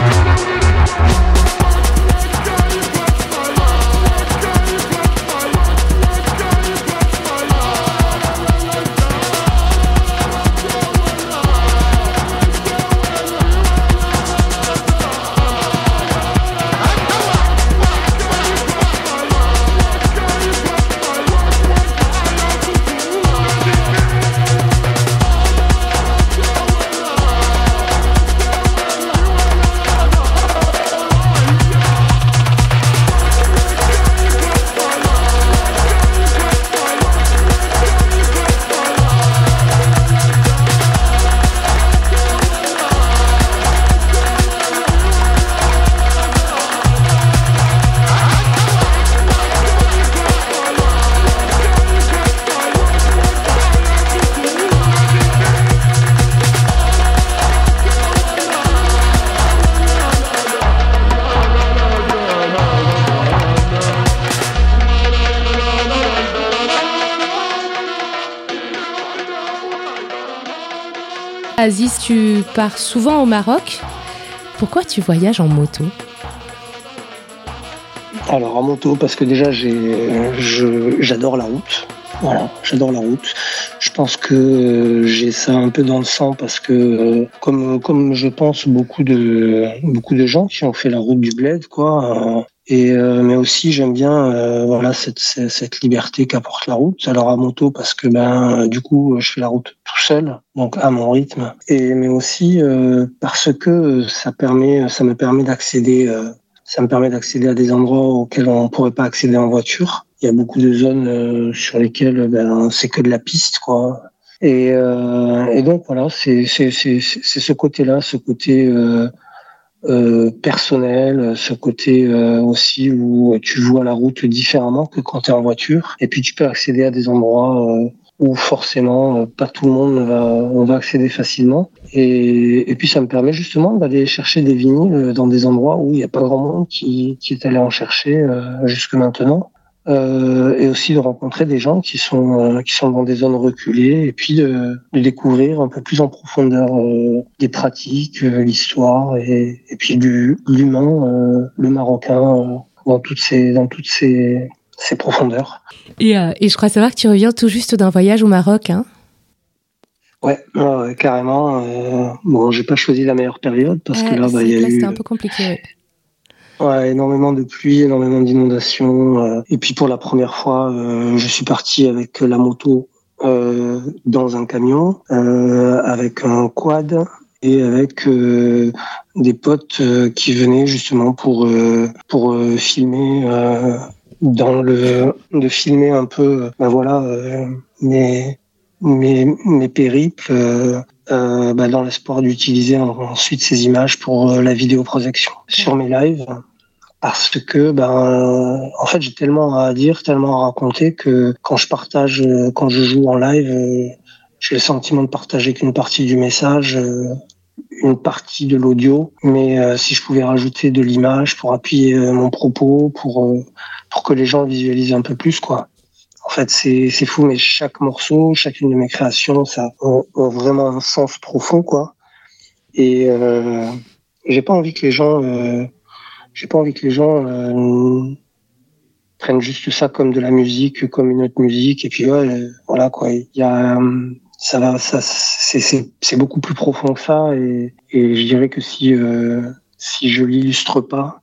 Aziz, tu pars souvent au Maroc. Pourquoi tu voyages en moto ? Alors en moto, parce que déjà j'ai, je, j'adore la route. Voilà, j'adore la route. Je pense que j'ai ça un peu dans le sang parce que comme comme je pense beaucoup de beaucoup de gens qui ont fait la route du bled, quoi. Euh, et euh, mais aussi j'aime bien euh, voilà cette cette liberté qu'apporte la route. Alors à moto parce que ben du coup je fais la route tout seul, donc à mon rythme. Et mais aussi euh, parce que ça permet ça me permet d'accéder euh, ça me permet d'accéder à des endroits auxquels on pourrait pas accéder en voiture. Il y a beaucoup de zones euh, sur lesquelles ben c'est que de la piste, quoi. Et, euh, et donc voilà, c'est c'est c'est c'est ce côté-là, ce côté euh, euh, personnel, ce côté euh, aussi où tu vois la route différemment que quand tu es en voiture. Et puis tu peux accéder à des endroits euh, où forcément euh, pas tout le monde va on va accéder facilement. Et, et puis ça me permet justement d'aller chercher des vinyles dans des endroits où il n'y a pas grand monde qui qui est allé en chercher euh, jusque maintenant. Euh, et aussi de rencontrer des gens qui sont euh, qui sont dans des zones reculées et puis de, de découvrir un peu plus en profondeur euh, des pratiques, euh, l'histoire et, et puis du l'humain, euh, le marocain euh, dans toutes ces dans toutes ces ces profondeurs. Et, euh, et je crois savoir que tu reviens tout juste d'un voyage au Maroc, hein ? Ouais, ouais, carrément. Euh, bon, j'ai pas choisi la meilleure période parce ouais, que là, bah, il y a là, eu. C'était un peu compliqué. Ouais. Ouais, énormément de pluie, énormément d'inondations. Euh, et puis pour la première fois, euh, je suis parti avec la moto euh, dans un camion, euh, avec un quad et avec euh, des potes euh, qui venaient justement pour euh, pour euh, filmer euh, dans le de filmer un peu, ben voilà, euh, mes mes mes périples. Euh, Euh, bah, dans l'espoir d'utiliser ensuite ces images pour euh, la vidéoprojection sur mes lives, parce que ben en fait j'ai tellement à dire, tellement à raconter que quand je partage, euh, quand je joue en live, euh, j'ai le sentiment de partager qu'une partie du message, euh, une partie de l'audio, mais euh, si je pouvais rajouter de l'image pour appuyer euh, mon propos, pour euh, pour que les gens visualisent un peu plus, quoi. En fait, c'est c'est fou, mais chaque morceau, chacune de mes créations, ça ont, ont vraiment un sens profond, quoi. Et euh, j'ai pas envie que les gens, euh, j'ai pas envie que les gens euh, prennent juste ça comme de la musique, comme une autre musique. Et puis ouais, euh, voilà quoi. Il y a, ça va, ça, c'est c'est c'est beaucoup plus profond que ça. Et et je dirais que si euh, si je l'illustre pas,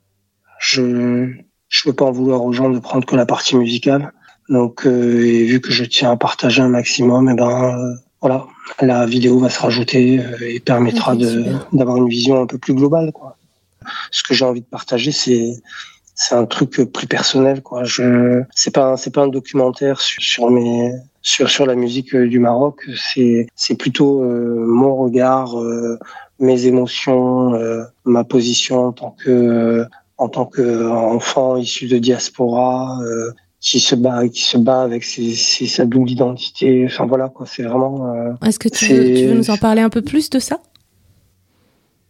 je je peux pas en vouloir aux gens de prendre que la partie musicale. Donc, euh, et vu que je tiens à partager un maximum, et ben euh, voilà, la vidéo va se rajouter euh, et permettra okay, de d'avoir une vision un peu plus globale, quoi. Ce que j'ai envie de partager, c'est c'est un truc plus personnel, quoi. Je c'est pas c'est pas un documentaire sur sur mes sur sur la musique du Maroc. C'est c'est plutôt euh, mon regard, euh, mes émotions, euh, ma position en tant que euh, en tant que enfant issu de diaspora. Euh, qui se bat qui se bat avec ses, ses, sa double identité, enfin voilà quoi, c'est vraiment euh, est-ce que tu veux, tu veux nous en parler un peu plus de ça?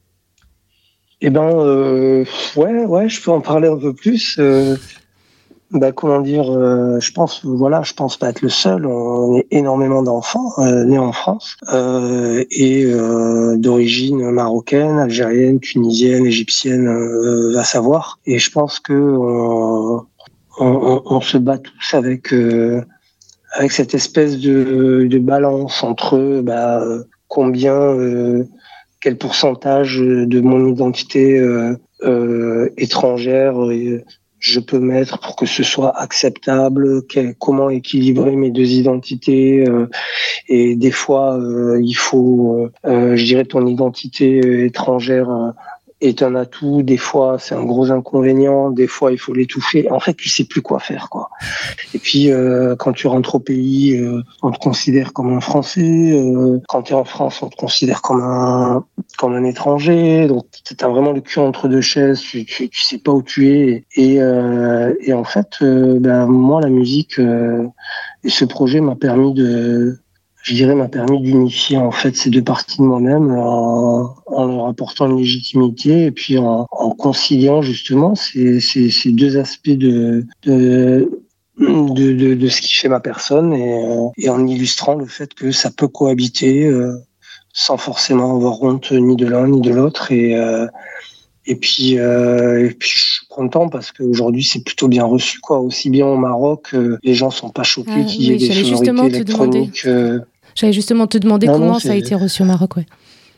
Eh ben euh, ouais ouais je peux en parler un peu plus, euh, Bah, comment dire, euh, je pense, voilà, je pense pas être le seul. On est énormément d'enfants euh, nés en France euh, et euh, d'origine marocaine, algérienne, tunisienne, égyptienne, euh, à savoir. Et je pense que on, on, on se bat tous avec euh, avec cette espèce de, de balance entre bah, combien, euh, quel pourcentage de mon identité euh, euh, étrangère euh, je peux mettre pour que ce soit acceptable, quel, comment équilibrer mes deux identités. Euh, et des fois, euh, il faut, euh, je dirais, ton identité étrangère euh, est un atout. Des fois, c'est un gros inconvénient. Des fois, il faut l'étouffer. En fait, tu sais plus quoi faire, quoi. Et puis, euh, quand tu rentres au pays, euh, on te considère comme un Français. Euh, quand tu es en France, on te considère comme un comme un étranger. Donc, t'as vraiment le cul entre deux chaises. Tu, tu, tu sais pas où tu es. Et, euh, et en fait, euh, ben, moi, la musique euh, et ce projet m'a permis de je dirais, m'a permis d'unifier en fait ces deux parties de moi-même en, en leur apportant une légitimité et puis en, en conciliant justement ces, ces, ces deux aspects de, de, de, de, de ce qui fait ma personne et, et en illustrant le fait que ça peut cohabiter euh, sans forcément avoir honte ni de l'un ni de l'autre. Et, euh, et, puis, euh, et puis je suis content parce qu'aujourd'hui c'est plutôt bien reçu, quoi. Aussi bien au Maroc, euh, les gens sont pas choqués Ah, qu'il y ait oui, des j'allais sonorités justement te électroniques. demander. Euh, J'allais justement te demander Non, comment non, ça a c'est- été reçu au Maroc, ouais.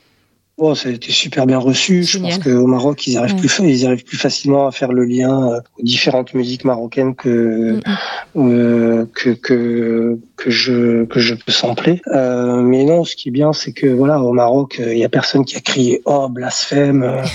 Oh, ça a été super bien reçu. Génial. Je pense qu'au Maroc, ils arrivent Ouais. plus, fa- ils arrivent plus facilement à faire le lien euh, aux différentes musiques marocaines que Mm, mm. euh, que que que je que je peux sampler. Euh, mais non, ce qui est bien, c'est que voilà, au Maroc, il y a personne qui a crié oh blasphème. euh,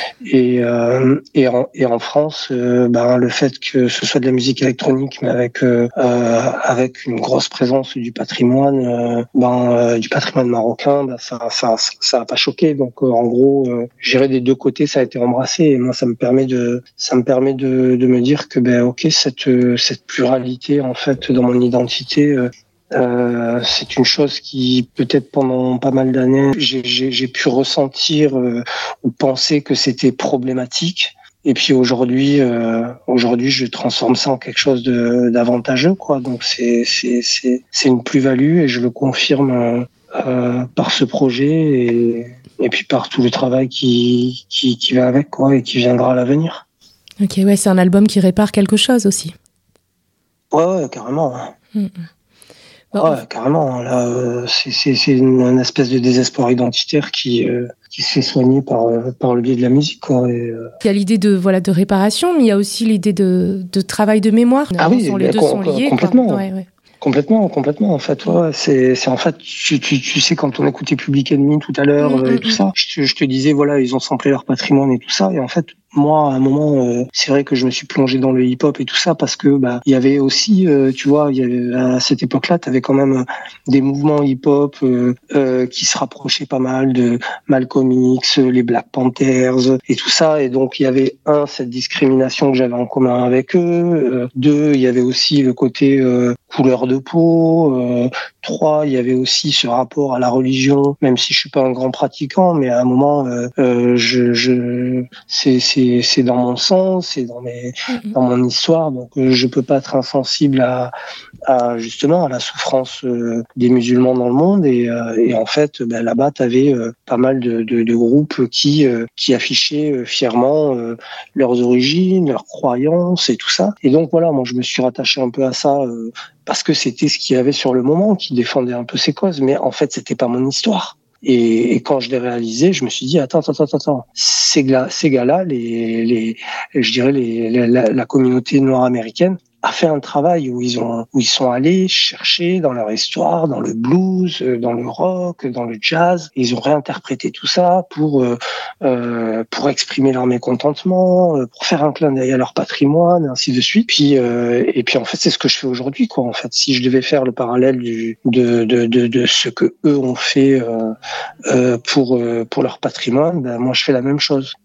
et euh, et en et en France, euh, ben le fait que ce soit de la musique électronique, mais avec euh, euh, avec une grosse présence du patrimoine, euh, ben euh, du patrimoine marocain, ben ça ça ça a pas choqué. Donc euh, en gros, euh, je dirais des deux côtés, ça a été embrassé. Et moi, ça me permet de ça me permet de de me dire que ben ok, cette euh, cette pluralité en fait dans mon identité. Euh, euh, c'est une chose qui peut-être pendant pas mal d'années j'ai, j'ai, j'ai pu ressentir euh, ou penser que c'était problématique. Et puis aujourd'hui, euh, aujourd'hui, je transforme ça en quelque chose de d'avantageux, quoi. Donc c'est c'est c'est c'est une plus-value et je le confirme euh, euh, par ce projet et et puis par tout le travail qui qui qui va avec, quoi, et qui viendra à l'avenir. Ok, ouais, c'est un album qui répare quelque chose aussi. Ouais, ouais, carrément. Mm, mm. Bon, Ouais, carrément. Là, euh, c'est c'est c'est une, une espèce de désespoir identitaire qui euh, qui se fait soigner par euh, par le biais de la musique, quoi. Et, euh, il y a l'idée de voilà de réparation, mais il y a aussi l'idée de, de travail de mémoire. Ah oui, Sont, les bah, deux com- sont liés. complètement. Quoi. Ouais, ouais. Complètement, complètement. En fait, ouais, c'est, c'est en fait, tu, tu, tu sais, quand on écoutait Public Enemy tout à l'heure Mm, euh, mm, et tout mm. ça, je te, je te disais, voilà, ils ont samplé leur patrimoine et tout ça. Et en fait, moi, à un moment, euh, c'est vrai que je me suis plongé dans le hip-hop et tout ça parce que, bah, il y avait aussi, euh, tu vois, il y avait, à cette époque-là, t'avais quand même euh, des mouvements hip-hop euh, euh, qui se rapprochaient pas mal de Malcolm X, les Black Panthers et tout ça. Et donc, il y avait un, cette discrimination que j'avais en commun avec eux. Euh, deux, il y avait aussi le côté euh, couleur de peau. Euh, trois, il y avait aussi ce rapport à la religion, même si je suis pas un grand pratiquant, mais à un moment, euh, euh, je, je, c'est, c'est, c'est dans mon sang, c'est dans mes, dans mon histoire, donc euh, je peux pas être insensible à, à justement à la souffrance euh, des musulmans dans le monde. Et, euh, et en fait, ben, là-bas, t'avais euh, pas mal de, de, de groupes qui, euh, qui affichaient euh, fièrement euh, leurs origines, leurs croyances et tout ça. Et donc voilà, moi je me suis rattaché un peu à ça. Euh, parce que c'était ce qu'il y avait sur le moment, qui défendait un peu ses causes, mais en fait, c'était pas mon histoire. Et, et quand je l'ai réalisé, je me suis dit, attends, attends, attends, attends, ces gars, ces gars-là, les, les, je dirais, les, la, la communauté noire américaine, a fait un travail où ils ont, où ils sont allés chercher dans leur histoire, dans le blues, dans le rock, dans le jazz. Et ils ont réinterprété tout ça pour, euh, euh, pour exprimer leur mécontentement, pour faire un clin d'œil à leur patrimoine, et ainsi de suite. Puis, euh, et puis en fait, c'est ce que je fais aujourd'hui, quoi. En fait, si je devais faire le parallèle du, de, de, de, de ce que eux ont fait euh, euh, pour, euh, pour leur patrimoine, ben moi je fais la même chose.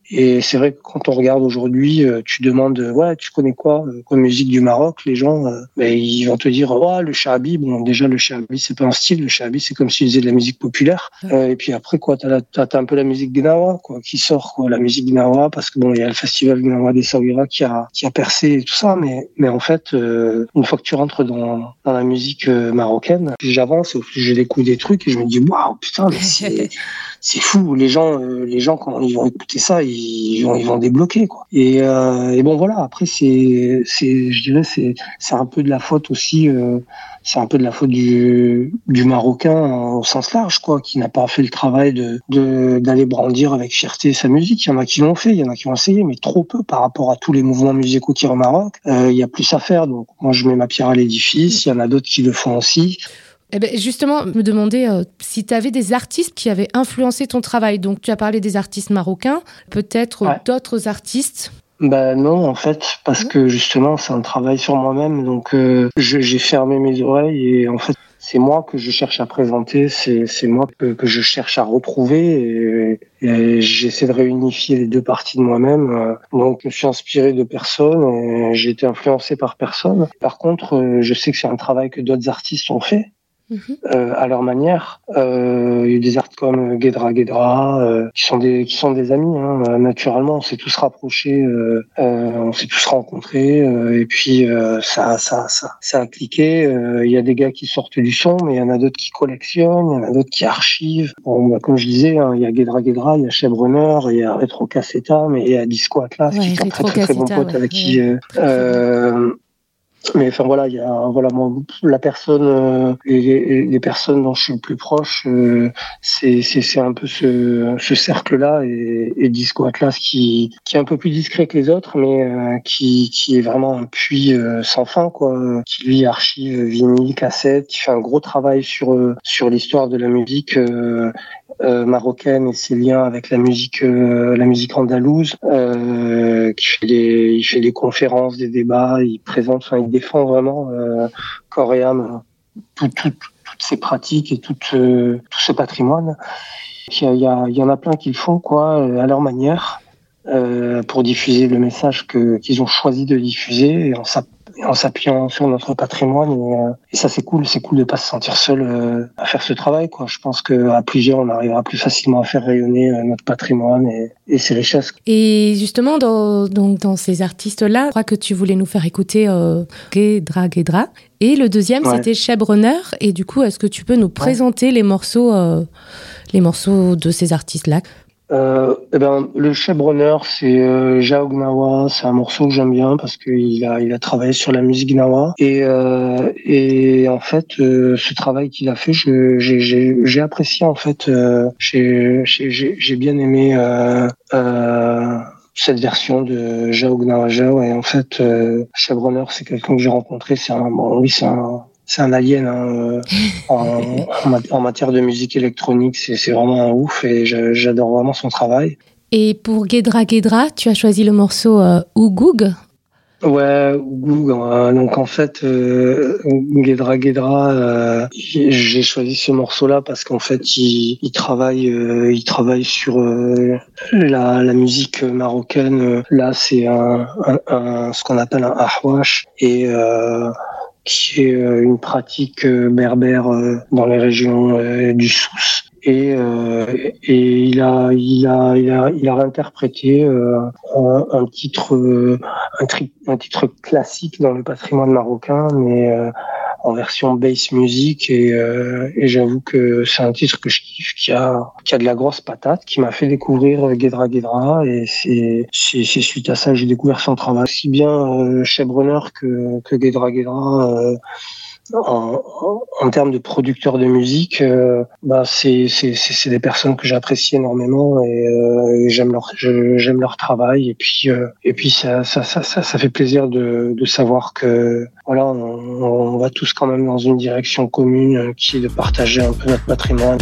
Et c'est vrai que quand on regarde aujourd'hui, euh, tu demandes, euh, ouais, tu connais quoi, euh, comme musique du Maroc, les gens, euh, ben, ils vont te dire, ouais, le shahabi. Bon, déjà, le shahabi, c'est pas un style. Le shahabi, c'est comme si tu faisais de la musique populaire. Euh, et puis après, quoi, t'as, la, t'as, t'as un peu la musique Gnawa, quoi, qui sort, quoi, la musique Gnawa, parce que bon, il y a le festival Gnawa des Saouira qui a, qui a percé et tout ça. Mais, mais en fait, euh, une fois que tu rentres dans, dans la musique euh, marocaine, plus j'avance, plus je découvre des trucs et je me dis, waouh, putain, mais c'est, c'est fou. Les gens, euh, les gens, quand ils vont écouter ça, ils vont, ils vont débloquer, quoi. Et, euh, et bon, voilà. Après, c'est, c'est, je dirais, c'est, c'est un peu de la faute aussi. Euh, c'est un peu de la faute du, du Marocain au sens large, quoi, qui n'a pas fait le travail de, de, d'aller brandir avec fierté sa musique. Il y en a qui l'ont fait, il y en a qui ont essayé, mais trop peu par rapport à tous les mouvements musicaux qu'il y a au Maroc. Euh, il y a plus à faire, donc moi je mets ma pierre à l'édifice. Il y en a d'autres qui le font aussi. Eh ben justement, me demander euh, si tu avais des artistes qui avaient influencé ton travail. Donc, tu as parlé des artistes marocains, peut-être ouais. d'autres artistes. Ben non, en fait, parce que justement, c'est un travail sur moi-même. Donc, euh, je, j'ai fermé mes oreilles et en fait, c'est moi que je cherche à présenter, c'est, c'est moi que, que je cherche à retrouver et, et j'essaie de réunifier les deux parties de moi-même. Donc, je suis inspiré de personne et j'ai été influencé par personne. Par contre, je sais que c'est un travail que d'autres artistes ont fait. Mmh. Euh, à leur manière. Euh, il y a des artistes comme Guedra Guedra euh, qui sont des qui sont des amis. Hein. Naturellement, on s'est tous rapprochés, euh, euh, on s'est tous rencontrés euh, et puis euh, ça ça ça ça a cliqué. Euh, il y a des gars qui sortent du son, mais il y en a d'autres qui collectionnent, il y en a d'autres qui archivent. Bon, bah, comme je disais, hein, il y a Guedra Guedra, il y a Chebrunner, il y a Retro Cassetta, mais il y a Disco Atlas ouais, qui est un très très, très bon pote ouais, avec ouais. qui. Euh, euh, Mais enfin voilà, il y a voilà moi, la personne, euh, les, les personnes dont je suis le plus proche, euh, c'est c'est c'est un peu ce ce cercle-là et, et Disco Atlas qui qui est un peu plus discret que les autres, mais euh, qui qui est vraiment un puits euh, sans fin quoi, qui lui archive vinyle, cassette, qui fait un gros travail sur euh, sur l'histoire de la musique. Euh, Euh, marocaine et ses liens avec la musique euh, la musique andalouse euh, qui fait des il fait des conférences, des débats, il présente enfin il défend vraiment euh, corps et âme tout, tout, toutes ces pratiques et tout euh, tout ce patrimoine. Il y a il y, a, il y en a plein qui le font quoi à leur manière euh, pour diffuser le message que qu'ils ont choisi de diffuser et en s'appuyant en s'appuyant sur notre patrimoine et, euh, et ça c'est cool, c'est cool de pas se sentir seul euh, à faire ce travail quoi. Je pense que à plusieurs on arrivera plus facilement à faire rayonner euh, notre patrimoine et, et ses richesses. Et justement dans donc dans ces artistes là, je crois que tu voulais nous faire écouter euh, Guedra Guedra et le deuxième ouais. c'était Chebrunner et du coup est-ce que tu peux nous présenter ouais. les morceaux euh, les morceaux de ces artistes là? Euh, eh ben, le Chebrunner, c'est euh, Jao Gnawa, c'est un morceau que j'aime bien parce qu'il a, il a travaillé sur la musique Gnawa et euh, et en fait, euh, ce travail qu'il a fait, je, j'ai, j'ai, j'ai apprécié en fait, euh, j'ai, j'ai, j'ai bien aimé euh, euh, cette version de Jao Gnawa Jao et en fait, euh, Chebrunner, c'est quelqu'un que j'ai rencontré, c'est un, bon, oui, c'est un C'est un alien hein, en, en matière de musique électronique, c'est, c'est vraiment un ouf et je, j'adore vraiment son travail. Et pour Guedra Guedra, tu as choisi le morceau euh, Ougoug ? Ouais, Ougoug. Euh, donc en fait, euh, Guedra Guedra, euh, j'ai choisi ce morceau-là parce qu'en fait, il, il travaille, euh, il travaille sur euh, la, la musique marocaine. Là, c'est un, un, un ce qu'on appelle un ahwash et euh, qui est une pratique berbère dans les régions du Souss. Et, euh, et il a, il a, il a, il a réinterprété euh, un, un titre, un, tri, un titre classique dans le patrimoine marocain, mais euh, en version bass music. Et, euh, et j'avoue que c'est un titre que je kiffe, qui a, qui a de la grosse patate, qui m'a fait découvrir Guedra Guedra. Et c'est, c'est, c'est suite à ça que j'ai découvert son travail, aussi bien euh, Chebrunner que, que Guedra Guedra. Euh, En, en, en termes de producteurs de musique, euh, bah c'est, c'est c'est c'est des personnes que j'apprécie énormément et, euh, et j'aime leur je, j'aime leur travail et puis euh, et puis ça ça ça ça ça fait plaisir de de savoir que voilà on, on va tous quand même dans une direction commune qui est de partager un peu notre patrimoine.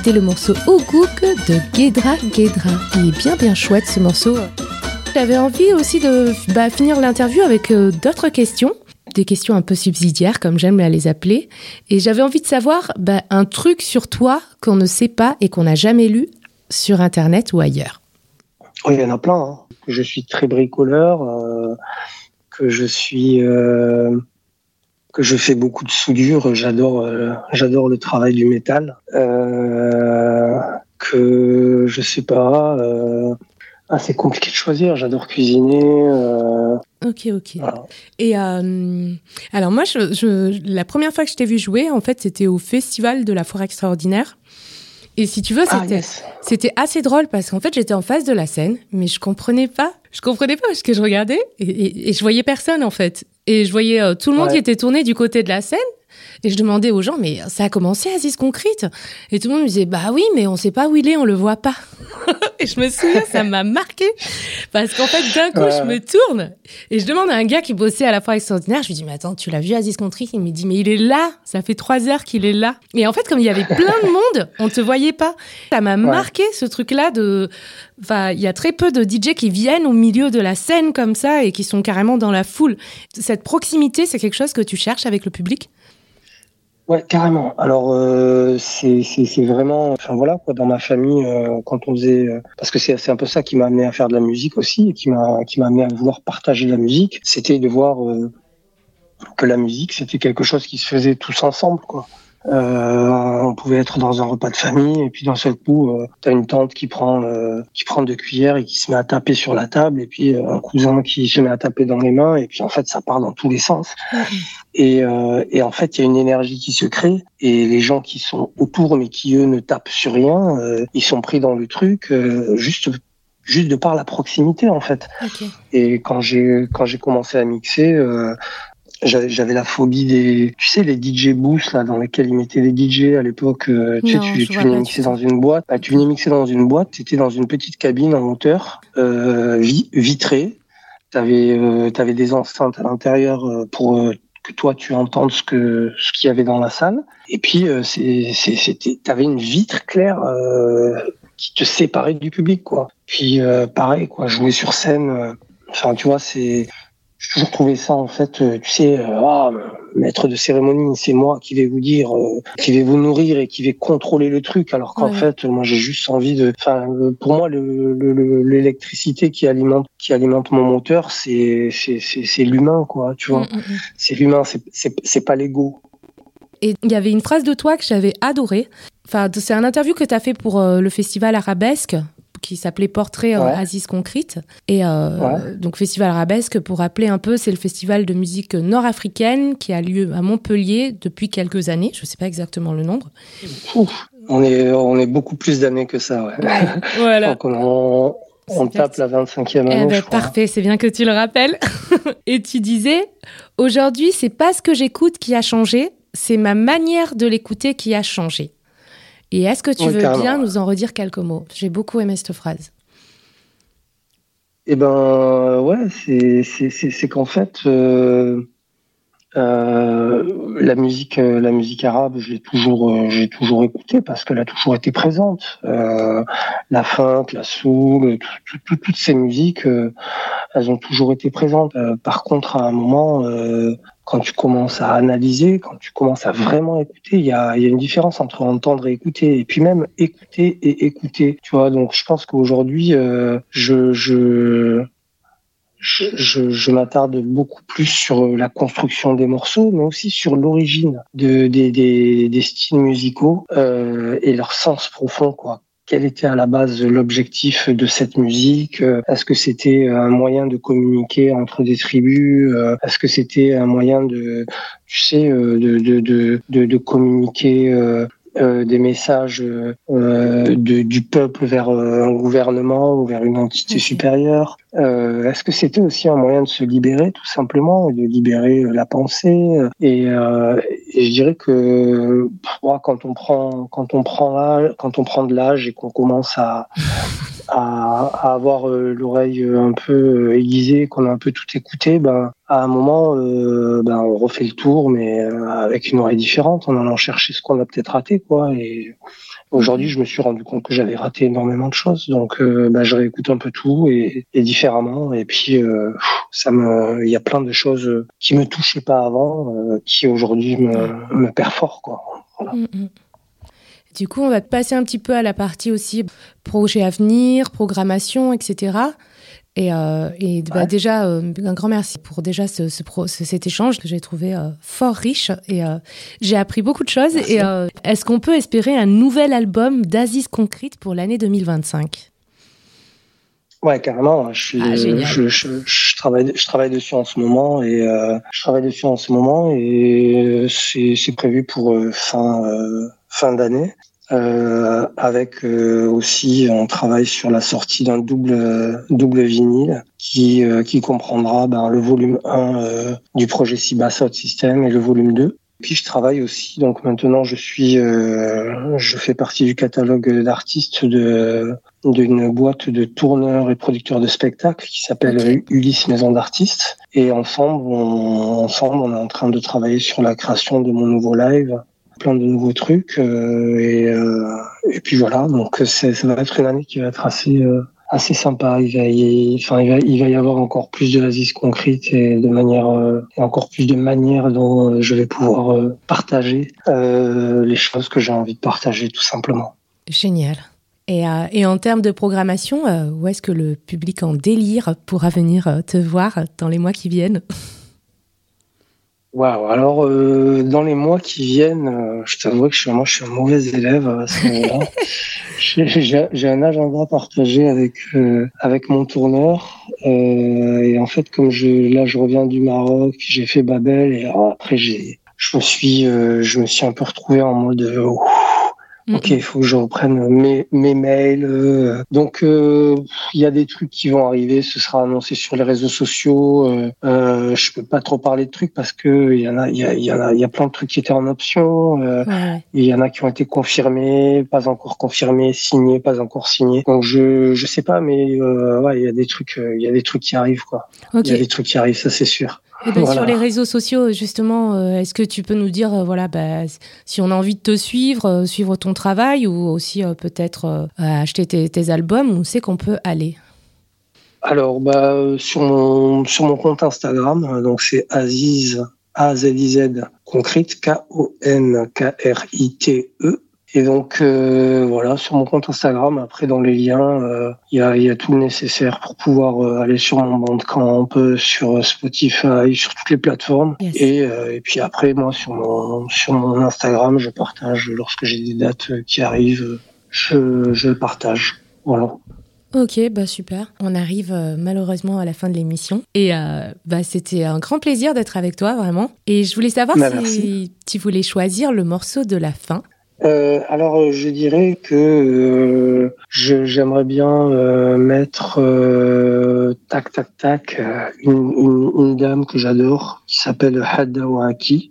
C'était le morceau Ougouk de Guédra Guédra. Il est bien bien chouette ce morceau. J'avais envie aussi de bah, finir l'interview avec euh, d'autres questions. Des questions un peu subsidiaires, comme j'aime à les appeler. Et j'avais envie de savoir bah, un truc sur toi qu'on ne sait pas et qu'on n'a jamais lu sur Internet ou ailleurs. Oui, il y en a plein. Hein. Je suis très bricoleur, euh, que je suis, euh, que je fais beaucoup de soudure. J'adore, euh, j'adore le travail du métal. Euh, que je sais pas. Euh, ah, c'est compliqué de choisir. J'adore cuisiner. Euh, Ok, ok. voilà. Et euh, alors moi, je, je, la première fois que je t'ai vu jouer, en fait, c'était au festival de la Foire Extraordinaire. Et si tu veux, c'était, Ah, yes. c'était assez drôle parce qu'en fait, j'étais en face de la scène, mais je comprenais pas. Je comprenais pas parce que je regardais et, et, et je voyais personne, en fait. Et je voyais euh, tout le monde Ouais. qui était tourné du côté de la scène. Et je demandais aux gens, mais ça a commencé Aziz Concrete? Et tout le monde me disait, bah oui, mais on sait pas où il est, on le voit pas. Et je me souviens, ça m'a marqué. Parce qu'en fait, d'un coup, Ouais. je me tourne et je demande à un gars qui bossait à la Foire Extraordinaire, je lui dis, mais attends, tu l'as vu Aziz Concrete? Il me dit, mais il est là. Ça fait trois heures qu'il est là. Et en fait, comme il y avait plein de monde, on te voyait pas. Ça m'a Ouais. marqué, ce truc-là de, enfin, il y a très peu de D J qui viennent au milieu de la scène comme ça et qui sont carrément dans la foule. Cette proximité, c'est quelque chose que tu cherches avec le public? Ouais, carrément. Alors euh, c'est c'est c'est vraiment, enfin voilà quoi, dans ma famille euh, quand on faisait, euh, parce que c'est c'est un peu ça qui m'a amené à faire de la musique aussi, et qui m'a qui m'a amené à vouloir partager de la musique, c'était de voir euh, que la musique c'était quelque chose qui se faisait tous ensemble quoi. Euh, on pouvait être dans un repas de famille et puis d'un seul coup euh, t'as une tante qui prend euh, qui prend deux cuillères et qui se met à taper sur la table et puis euh, un cousin qui se met à taper dans les mains et puis en fait ça part dans tous les sens. Et, euh, et en fait, il y a une énergie qui se crée et les gens qui sont autour mais qui eux ne tapent sur rien, euh, ils sont pris dans le truc euh, juste juste de par la proximité en fait. Ok. Et quand j'ai quand j'ai commencé à mixer, euh, j'avais, j'avais la phobie des, tu sais, les D J booths là dans lesquels ils mettaient les D J à l'époque. Euh, tu sais, Non, tu, je tu vois venais pas mixer du tout. dans une boîte. Bah, tu venais mixer dans une boîte. T'étais dans une petite cabine en hauteur, euh, vi- vitrée. T'avais euh, t'avais des enceintes à l'intérieur euh, pour euh, que toi tu entendes ce que ce qu'il y avait dans la salle. Et puis euh, c'est c'est c'était t'avais une vitre claire euh, qui te séparait du public quoi. Puis euh, pareil quoi, jouer sur scène. euh, Enfin tu vois c'est j'ai toujours trouvé ça en fait, euh, tu sais, euh, ah, maître de cérémonie, c'est moi qui vais vous dire, euh, qui vais vous nourrir et qui vais contrôler le truc, alors qu'en Ouais. fait, euh, moi j'ai juste envie de, enfin, euh, pour moi, le, le, le- l'électricité qui alimente, qui alimente mon moteur, c'est, c'est, c'est, c'est l'humain, quoi, tu vois, Mm, mm, mm. c'est l'humain, c'est, c'est, c'est pas l'ego. Et il y avait une phrase de toi que j'avais adorée. Enfin, c'est un interview que tu as fait pour euh, le festival Arabesque, qui s'appelait Portrait euh, Ouais. Aziz Concrete. Et euh, Ouais. donc, Festival Arabesque, pour rappeler un peu, c'est le festival de musique nord-africaine qui a lieu à Montpellier depuis quelques années. Je ne sais pas exactement le nombre. Ouf, on est, on est beaucoup plus d'années que ça, ouais. Voilà. Donc on, on C'est tape la vingt-cinquième Eh année, ben, je crois. parfait, c'est bien que tu le rappelles. Et tu disais, aujourd'hui, c'est pas ce que j'écoute qui a changé, c'est ma manière de l'écouter qui a changé. Et est-ce que tu Oui, veux carrément. bien nous en redire quelques mots? J'ai beaucoup aimé cette phrase. Eh ben ouais, c'est c'est c'est c'est qu'en fait euh, euh, la musique euh, la musique arabe, j'ai toujours euh, j'ai toujours écouté parce qu'elle a toujours été présente. Euh, la funk, la soul, tout- tout- tout- toutes ces musiques, euh, elles ont toujours été présentes. Euh, par contre, à un moment, euh, quand tu commences à analyser, quand tu commences à vraiment écouter, il y a, il y a une différence entre entendre et écouter, et puis même écouter et écouter. Tu vois, donc je pense qu'aujourd'hui, euh, je, je, je, je, je m'attarde beaucoup plus sur la construction des morceaux, mais aussi sur l'origine de, des, des, des styles musicaux euh, et leur sens profond, quoi. Quel était à la base l'objectif de cette musique? Est-ce que c'était un moyen de communiquer entre des tribus? Est-ce que c'était un moyen de, tu sais, de, de, de, de, de communiquer euh, euh, des messages euh, de, du peuple vers euh, un gouvernement ou vers une entité supérieure? Euh, est-ce que c'était aussi un moyen de se libérer, tout simplement, et de libérer la pensée? Et, euh, et je dirais que moi, quand on prend, quand on prend l'âge, quand on prend de l'âge et qu'on commence à à, à avoir euh, l'oreille un peu aiguisée, qu'on a un peu tout écouté, ben à un moment, euh, ben on refait le tour, mais euh, avec une oreille différente, en allant chercher ce qu'on a peut-être raté, quoi. Et Aujourd'hui, je me suis rendu compte que j'avais raté énormément de choses, donc euh, bah, je réécoute un peu tout et, et différemment. Et puis, euh, ça me, il y a plein de choses qui me touchaient pas avant, euh, qui aujourd'hui me, me perforent, quoi. Voilà. Mm-hmm. Du coup, on va passer un petit peu à la partie aussi projet à venir, programmation, et cetera. Et, euh, et bah, Ouais. déjà, euh, un grand merci pour déjà ce, ce pro, ce, cet échange que j'ai trouvé euh, fort riche. Et euh, j'ai appris beaucoup de choses. Merci. Et euh, est-ce qu'on peut espérer un nouvel album d'Aziz Concrete pour l'année deux mille vingt-cinq ? Ouais, carrément. Je suis, Ah, génial. je, je, je travaille, je travaille dessus en ce moment et euh, je travaille dessus en ce moment et c'est, c'est prévu pour euh, fin, euh, fin d'année. Euh, avec euh, aussi, on travaille sur la sortie d'un double, double vinyle qui, euh, qui comprendra ben, le volume un euh, du projet Siba Sound System et le volume deux. Puis je travaille aussi, donc maintenant je suis, euh, je fais partie du catalogue d'artistes de d'une boîte de tourneurs et producteurs de spectacles qui s'appelle Ok. Ulysse Maison d'Artistes. Et ensemble, on, ensemble, on est en train de travailler sur la création de mon nouveau live, plein de nouveaux trucs. Euh, et, euh, et puis voilà, donc c'est, ça va être une année qui va être assez euh, assez sympa. Il va y, enfin, il va, il va y avoir encore plus de Aziz Concrete et de manière, euh, et encore plus de manières dont euh, je vais pouvoir euh, partager euh, les choses que j'ai envie de partager, tout simplement. Génial. Et, euh, et en termes de programmation, euh, où est-ce que le public en délire pourra venir euh, te voir dans les mois qui viennent ? Waouh. Alors, euh, dans les mois qui viennent, euh, je t'avoue que je suis, moi, je suis un mauvais élève à ce moment-là. j'ai, j'ai, j'ai un agenda partagé avec euh, avec mon tourneur. Euh, et en fait, comme je là, je reviens du Maroc, j'ai fait Babel et alors, après, j'ai, je me suis, euh, je me suis un peu retrouvé en mode. Euh, ouf, ok, il faut que je reprenne mes, mes mails. Euh. Donc, il euh, y a des trucs qui vont arriver. Ce sera annoncé sur les réseaux sociaux. Euh, euh, je peux pas trop parler de trucs parce que il y en a, il y a, il y en a, il y a plein de trucs qui étaient en option. Euh, Ouais. Il y en a qui ont été confirmés, pas encore confirmés, signés, pas encore signés. Donc, je, je sais pas, mais euh, ouais, il y a des trucs, il y a des trucs qui arrivent, quoi. Il Ok. y a des trucs qui arrivent, ça c'est sûr. Eh ben, Voilà. Sur les réseaux sociaux, justement, euh, est-ce que tu peux nous dire, euh, voilà, bah, si on a envie de te suivre, euh, suivre ton travail ou aussi euh, peut-être euh, acheter tes, tes albums, où c'est qu'on peut aller ? Alors, bah, euh, sur mon, sur mon compte Instagram, euh, donc c'est Aziz, A Z I Z, Concrete, K O N K R I T E. Et donc, euh, voilà, sur mon compte Instagram, après, dans les liens, il euh, y, a, y a tout le nécessaire pour pouvoir euh, aller sur mon Bandcamp, euh, sur Spotify, sur toutes les plateformes. Yes. Et, euh, et puis après, moi, sur mon, sur mon Instagram, je partage lorsque j'ai des dates qui arrivent, je, je partage. Voilà. Ok, bah super. On arrive euh, malheureusement à la fin de l'émission. Et euh, bah, c'était un grand plaisir d'être avec toi, vraiment. Et je voulais savoir Bah, si merci. tu voulais choisir le morceau de la fin. Euh, alors, je dirais que euh, je, j'aimerais bien euh, mettre euh, tac tac tac euh, une, une, une dame que j'adore qui s'appelle Hadda Waaki.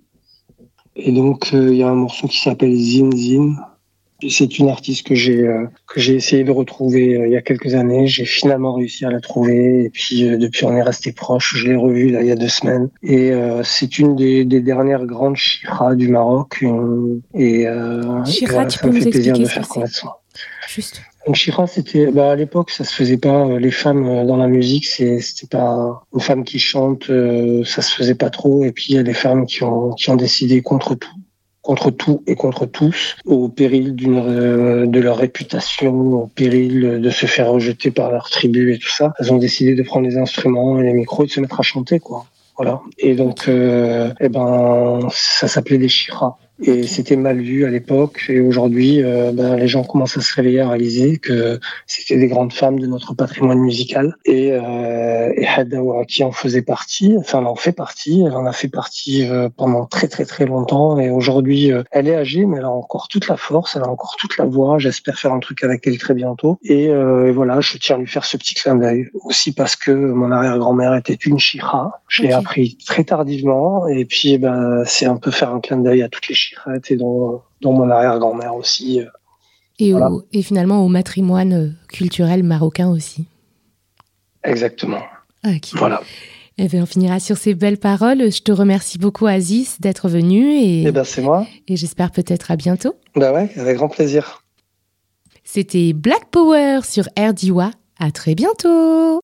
Et donc il euh, y a un morceau qui s'appelle Zin Zin. Et c'est une artiste que j'ai euh, que j'ai essayé de retrouver euh, il y a quelques années. J'ai finalement réussi à la trouver et puis euh, depuis on est resté proches. Je l'ai revue là il y a deux semaines et euh, c'est une des, des dernières grandes chifras du Maroc. Une, et euh, Chifra, et voilà, tu ça peux me nous fait plaisir expliquer de ce faire que c'est ? connaître ça. Juste. Donc chifra, c'était bah à l'époque ça se faisait pas. euh, Les femmes euh, dans la musique, c'est c'était pas une femme qui chante, euh, ça se faisait pas trop. Et puis il y a des femmes qui ont qui ont décidé contre tout. contre tout et contre tous, au péril d'une, euh, de leur réputation, au péril de se faire rejeter par leur tribu et tout ça. Elles ont décidé de prendre les instruments et les micros et de se mettre à chanter, quoi. Voilà. Et donc, euh, eh ben, ça s'appelait des chifras. Et c'était mal vu à l'époque. Et aujourd'hui, euh, ben, les gens commencent à se réveiller, à réaliser que c'était des grandes femmes de notre patrimoine musical. Et, euh, et Hadda Waaki en faisait partie. Enfin, elle en fait partie. Elle en a fait partie euh, pendant très très très longtemps. Et aujourd'hui, euh, elle est âgée, mais elle a encore toute la force. Elle a encore toute la voix. J'espère faire un truc avec elle très bientôt. Et, euh, et voilà, je tiens à lui faire ce petit clin d'œil. Aussi parce que mon arrière-grand-mère était une chifra. Je l'ai Ok. appris très tardivement. Et puis, ben, c'est un peu faire un clin d'œil à toutes les chifras et dont, dont mon arrière-grand-mère aussi. Et, Voilà. au, et finalement au matrimoine euh, culturel marocain aussi. Exactement. Ok. Voilà. Eh bien, on finira sur ces belles paroles. Je te remercie beaucoup, Aziz, d'être venu et, Et ben, c'est moi. et j'espère peut-être à bientôt. Bah ouais, avec grand plaisir. C'était Black Power sur R D W A. À très bientôt.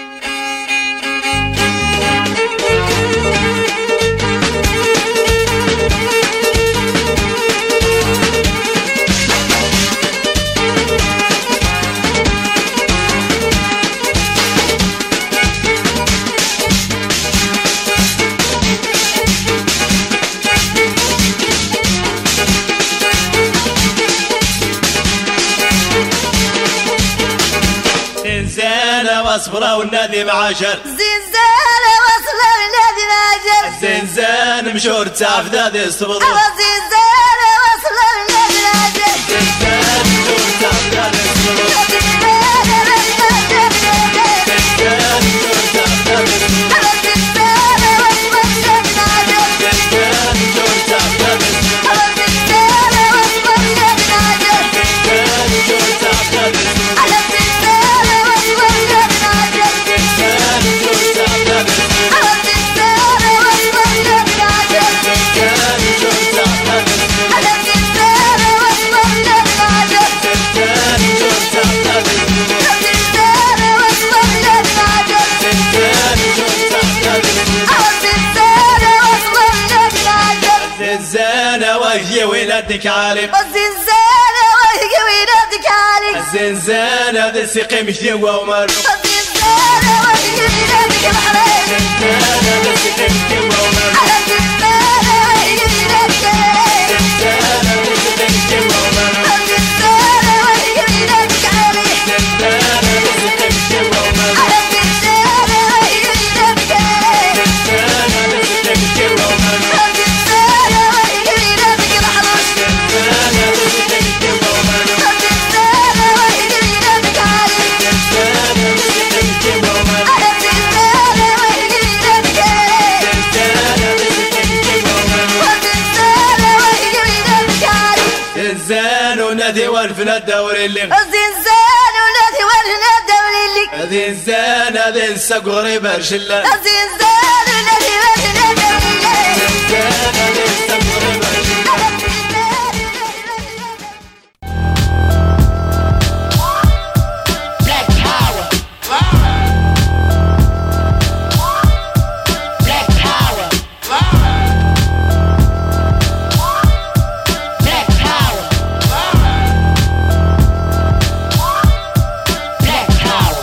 واصبرا والنادي معاشر زنزانة وصلة والنادي معاشر زنزان مشهور تعرف ذادي الصبر زنزانة وصلة والنادي معاشر زنزان مشهور تعرف ذادي الصبر زنزان مشهور تعرف ذادي الصبر زنزانة وصلة والنادي معاشر زنزان مشهور تعرف ذادي الصبر زنزانة وصلة والنادي معاشر زنزان مشهور تعرف ذادي الصبر الزنزانة وهي ولادك عالم الزنزانة وهي ولادك عالم الزنزانة ذي السقي مشي ومر الزنزانة وهي ولادك الحرام الزنزانة ذي السقي مشي ومر الزنزانة وهي ولادك الزنزانة ذي السقي مشي ومر الزنزانة وهي ولادك عالم الزنزانة ذي السقي مشي ومر الزنزانة وهي ولادك الزنزانة ذي السقي مشي ومر الزنزان ونادي والفنا الدوري اللي الزنزان ونادي والفنا الدوري اللي الزنزان هذا نساق غريب هرشلة الزنزان ونادي والفنا الدوري اللي الزنزان هذا